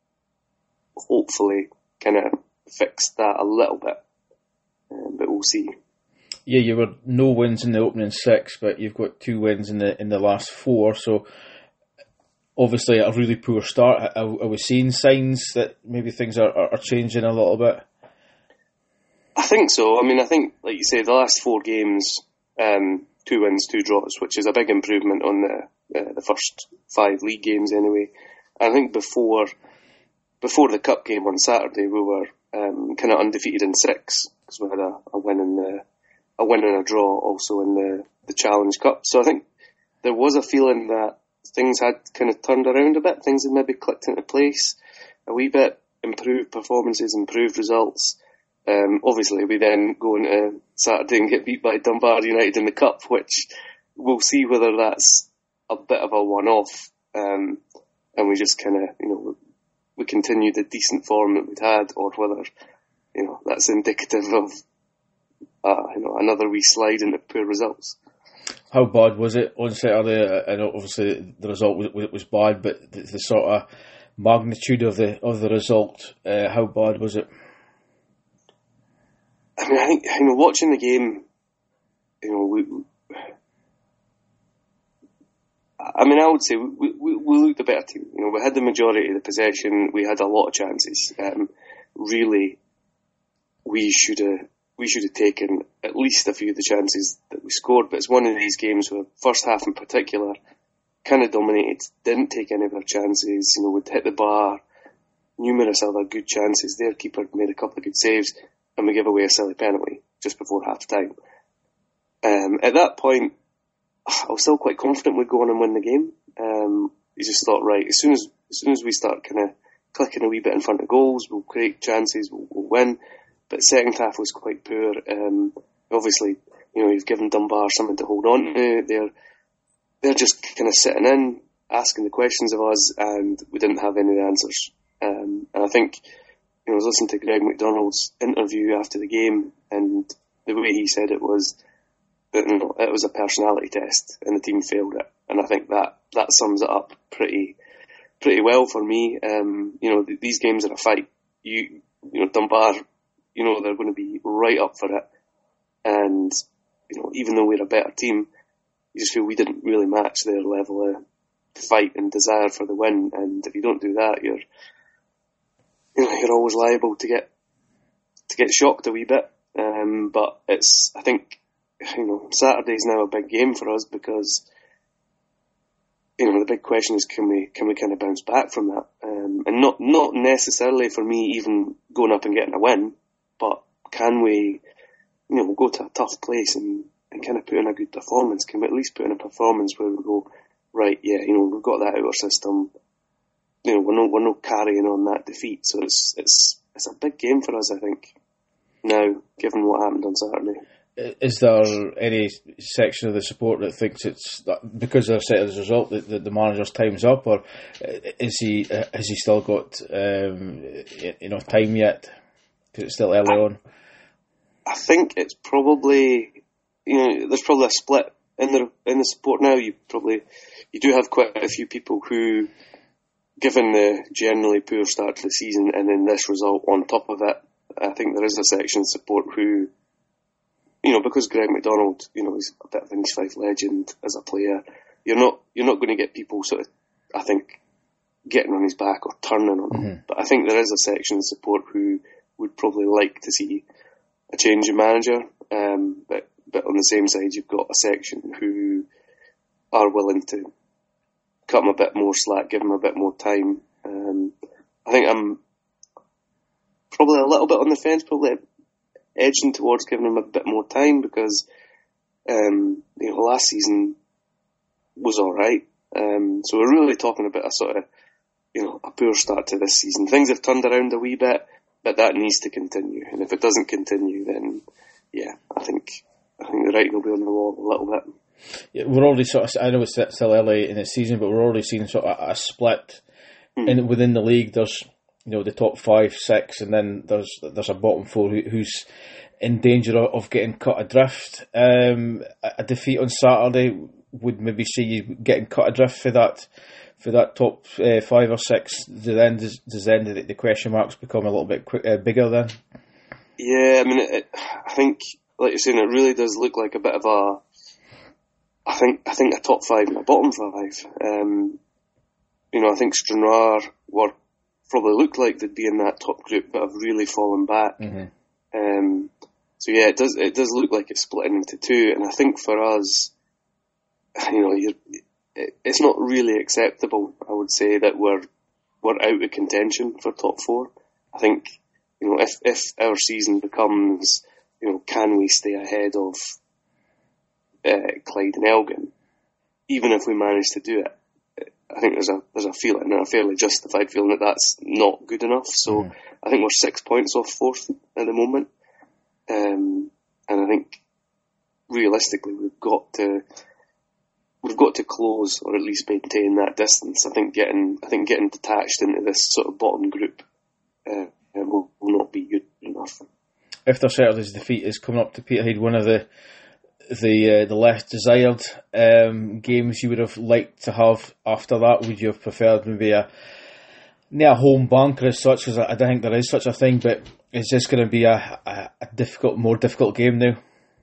Speaker 3: hopefully kind of fixed that a little bit, um, but we'll see.
Speaker 1: Yeah, you were no wins in the opening six, but you've got two wins in the in the last four. So obviously a really poor start. Are, are we seeing signs that maybe things are, are changing a little bit?
Speaker 3: I think so. I mean, I think, like you say, the last four games, um, two wins, two draws, which is a big improvement on the uh, the first five league games anyway. I think before before the cup game on Saturday, we were um, kind of undefeated in six because we had a, a win in the a win and a draw also in the, the Challenge Cup. So I think there was a feeling that things had kind of turned around a bit. Things had maybe clicked into place a wee bit, improved performances, improved results. Um, obviously, we then go into Saturday and get beat by Dunbar United in the Cup, which we'll see whether that's a bit of a one-off, um, and we just kind of, you know, we continue the decent form that we'd had, or whether, you know, that's indicative of, uh, you know, another wee slide into poor results.
Speaker 1: How bad was it on Saturday? I know obviously the result was, was bad, but the, the sort of magnitude of the of the result, uh, how bad was it?
Speaker 3: I mean, I think, you know, watching the game, you know, we, I mean, I would say we, we, we looked a better team. You know, we had the majority of the possession. We had a lot of chances. Um, really, we should have we should have taken at least a few of the chances that we scored. But it's one of these games where first half in particular kind of dominated. Didn't take any of our chances. You know, we'd hit the bar, numerous other good chances. Their keeper made a couple of good saves, and we give away a silly penalty just before half time. Um, at that point, I was still quite confident we'd go on and win the game. Um, you just thought, right, as soon as as soon as we start kind of clicking a wee bit in front of goals, we'll create chances, we'll, we'll win. But second half was quite poor. Um, obviously, you know, you've given Dunbar something to hold on to. They're they're just kind of sitting in, asking the questions of us, and we didn't have any of the answers. Um, and I think, you know, I was listening to Greg McDonald's interview after the game, and the way he said it was that, you know, it was a personality test, and the team failed it. And I think that that sums it up pretty pretty well for me. Um, you know, th- these games are a fight. You you know, Dunbar, you know, they're going to be right up for it. And, you know, even though we're a better team, you just feel we didn't really match their level of fight and desire for the win. And if you don't do that, you're, you know, you're always liable to get to get shocked a wee bit. Um, but it's, I think, you know, Saturday's now a big game for us because, you know, the big question is, can we can we kind of bounce back from that? Um, and not not necessarily for me even going up and getting a win, but can we, you know, go to a tough place and, and kind of put in a good performance? Can we at least put in a performance where we go, right, yeah, you know, we've got that out of our system. you know, we're not we're not carrying on that defeat. So it's it's it's a big game for us, I think. Now, given what happened on Saturday.
Speaker 1: Is there any section of the support that thinks it's that because they're set as a result that the, the manager's time's up, or is he has he still got um, enough time yet? Because it's still early on.
Speaker 3: I think it's probably, you know, there's probably a split in the in the support now. You probably you do have quite a few people who, given the generally poor start to the season and then this result on top of it, I think there is a section of support who, you know, because Greg McDonald, you know, he's a bit of an East Fife legend as a player. You're not you're not going to get people sort of, I think, getting on his back or turning on him. Mm-hmm. But I think there is a section of support who would probably like to see a change in manager. Um, but but on the same side, you've got a section who are willing to cut him a bit more slack, give him a bit more time. Um, I think I'm probably a little bit on the fence, probably edging towards giving him a bit more time because, um, you know, last season was all right. Um, so we're really talking about a sort of, you know, a poor start to this season. Things have turned around a wee bit, but that needs to continue. And if it doesn't continue, then yeah, I think I think the writing will be on the wall a little bit.
Speaker 1: Yeah, we're already sort of. I know it's still early in the season, but we're already seeing sort of a split mm. in within the league. There's, you know, the top five, six, and then there's there's a bottom four who, who's in danger of getting cut adrift. Um, a defeat on Saturday would maybe see you getting cut adrift for that for that top uh, five or six. Then does, does then the, the question marks become a little bit quick, uh, bigger then?
Speaker 3: Yeah, I mean, it, it, I think, like you're saying, it really does look like a bit of a. I think I think a top five and a bottom five. Um, you know, I think Stranraer were probably looked like they'd be in that top group, but have really fallen back. Mm-hmm. Um, so yeah, it does it does look like it's splitting into two, and I think for us, you know, you're, it, it's not really acceptable. I would say that we're we're out of contention for top four. I think, you know, if if our season becomes, you know, can we stay ahead of uh, Clyde and Elgin, even if we manage to do it, I think there's a there's a feeling, a fairly justified feeling that that's not good enough. So mm. I think we're six points off fourth at the moment, um, and I think realistically we've got to we've got to close or at least maintain that distance. I think getting I think getting detached into this sort of bottom group uh, will, will not be good enough.
Speaker 1: If their Saturday's defeat is coming up to Peterhead, one of the the uh, the less desired um, games you would have liked to have after that, would you have preferred maybe a not a home banker as such, because I, I don't think there is such a thing, but is this going to be a, a, a difficult, more difficult game now?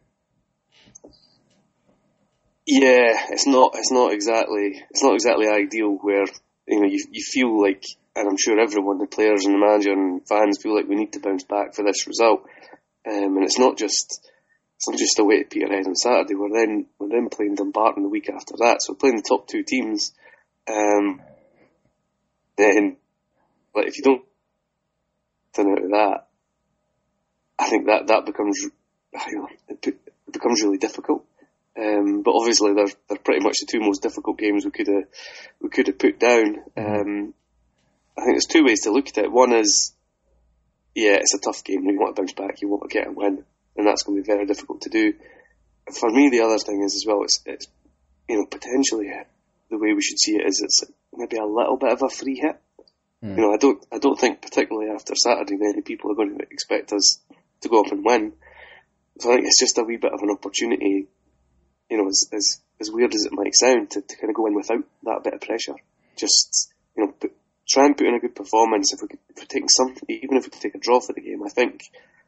Speaker 3: Yeah, it's not. It's not exactly. It's not exactly ideal. Where, you know, you you feel like, and I'm sure everyone, the players and the manager and fans, feel like we need to bounce back for this result. Um, and it's not just. It's not just away at Peterhead on Saturday. We're then we're then playing Dumbarton the week after that. So we're playing the top two teams. Um, then, like, if you don't turn out of that, I think that that becomes, you know, it becomes really difficult. Um, but obviously they're they're pretty much the two most difficult games we could have we could have put down. Um, I think there's two ways to look at it. One is, yeah, it's a tough game. You want to bounce back. You want to get a win. And that's going to be very difficult to do. For me, the other thing is as well, it's, it's, you know, potentially the way we should see it is it's maybe a little bit of a free hit. Mm. You know, I don't, I don't think particularly after Saturday many people are going to expect us to go up and win. So I think it's just a wee bit of an opportunity, you know, as as, as weird as it might sound, to, to kind of go in without that bit of pressure. Just, you know, put, try and put in a good performance. If we could, if we take some, even if we could take a draw for the game, I think.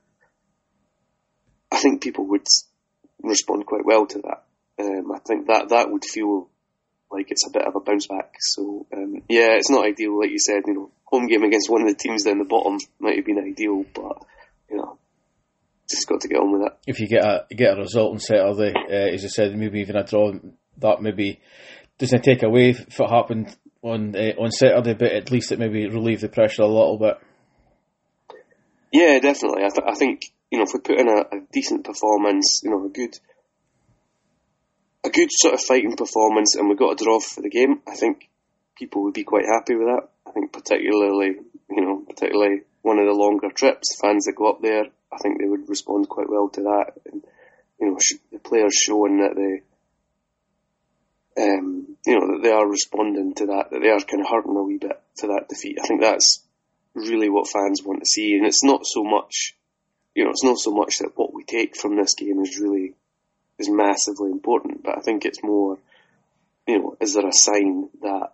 Speaker 3: I think people would respond quite well to that. Um, I think that that would feel like it's a bit of a bounce back. So, um, yeah, it's not ideal, like you said. You know, home game against one of the teams down the bottom might have been ideal, but you know, just got to get on with it.
Speaker 1: If you get a get a result on Saturday, uh, as I said, maybe even a draw, that maybe doesn't take away if it happened on uh, on Saturday, but at least it maybe relieve the pressure a little bit.
Speaker 3: Yeah, definitely. I, th- I think. You know, if we put in a, a decent performance, you know, a good, a good sort of fighting performance, and we got a draw for the game, I think people would be quite happy with that. I think particularly, you know, particularly one of the longer trips, fans that go up there, I think they would respond quite well to that. And, you know, the players showing that they, um, you know, that they are responding to that, that they are kind of hurting a wee bit for that defeat. I think that's really what fans want to see. And it's not so much, you know, it's not so much that what we take from this game is really, is massively important, but I think it's more, you know, is there a sign that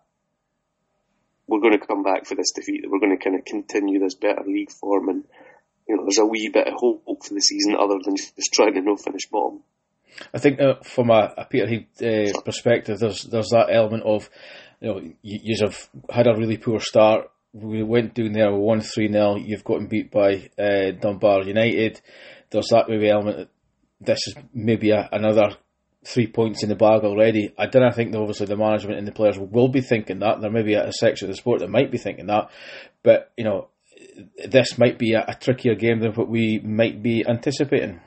Speaker 3: we're going to come back for this defeat, that we're going to kind of continue this better league form, and, you know, there's a wee bit of hope for the season other than just trying to no finish bottom. I
Speaker 1: think uh, from a, a Peterhead uh, perspective, there's there's that element of, you know, you, you have had a really poor start. We went down there, we won three nil, you've gotten beat by uh, Dunbar United. There's that maybe element that this is maybe a, another three points in the bag already. I don't think that obviously the management and the players will be thinking that. There may be a, a section of the sport that might be thinking that. But, you know, this might be a, a trickier game than what we might be anticipating.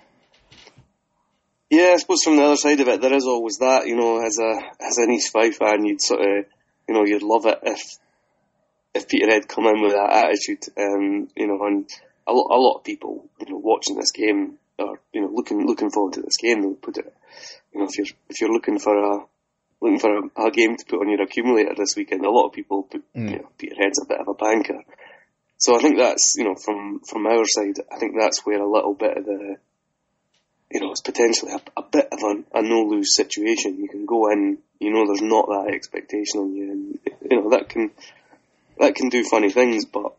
Speaker 3: Yeah, I suppose from the other side of it, there is always that, you know, as a as an East Fife fan, you'd sort of, you know, you'd love it if if Peterhead come in with that attitude. Um, you know, and a lot, a lot of people, you know, watching this game, or, you know, looking looking forward to this game, they'll put it, you know, if you're if you're looking for a looking for a, a game to put on your accumulator this weekend, a lot of people put, mm. you know, Peterhead's a bit of a banker. So I think that's, you know, from from our side, I think that's where a little bit of the, you know, it's potentially a, a bit of a, a no-lose situation. You can go in, you know, there's not that expectation on you, and, you know, that can that can do funny things. But,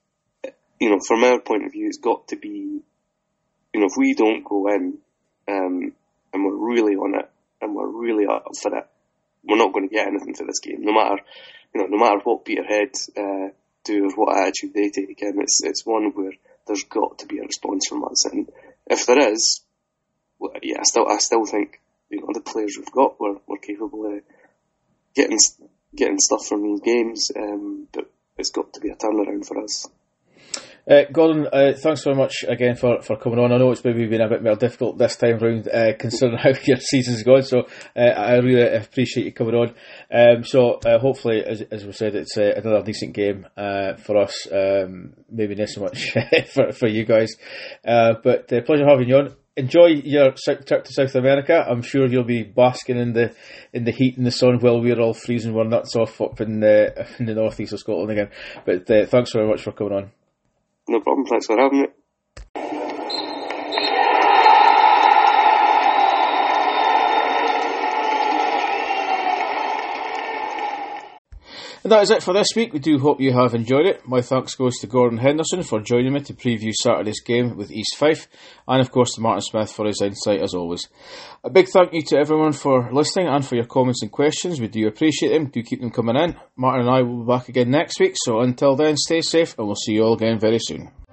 Speaker 3: you know, from our point of view, it's got to be, you know, if we don't go in um, and we're really on it and we're really up for it, we're not going to get anything for this game. No matter, you know, no matter what Peterhead uh, do or what attitude they take in, it's it's one where there's got to be a response from us. And if there is, well, yeah, I still I still think, you know, the players we've got were we're capable of getting getting stuff from these games, um, but it's got to be a turnaround for us.
Speaker 1: Uh, Gordon, uh, thanks very much again for, for coming on. I know it's maybe been a bit more difficult this time round, uh, considering how your season's gone, so uh, I really appreciate you coming on. Um, so uh, hopefully, as, as we said, it's uh, another decent game uh, for us, um, maybe not so much for, for you guys, uh, but uh, pleasure having you on. Enjoy your trip to South America. I'm sure you'll be basking in the in the heat and the sun while we're all freezing our nuts off up in the, in the northeast of Scotland again. But uh, thanks very much for coming on.
Speaker 3: No problem, thanks for having me.
Speaker 1: And that is it for this week. We do hope you have enjoyed it. My thanks goes to Gordon Henderson for joining me to preview Saturday's game with East Fife, and of course to Martin Smith for his insight as always. A big thank you to everyone for listening and for your comments and questions. We do appreciate them. Do keep them coming in. Martin and I will be back again next week, so until then, stay safe and we'll see you all again very soon.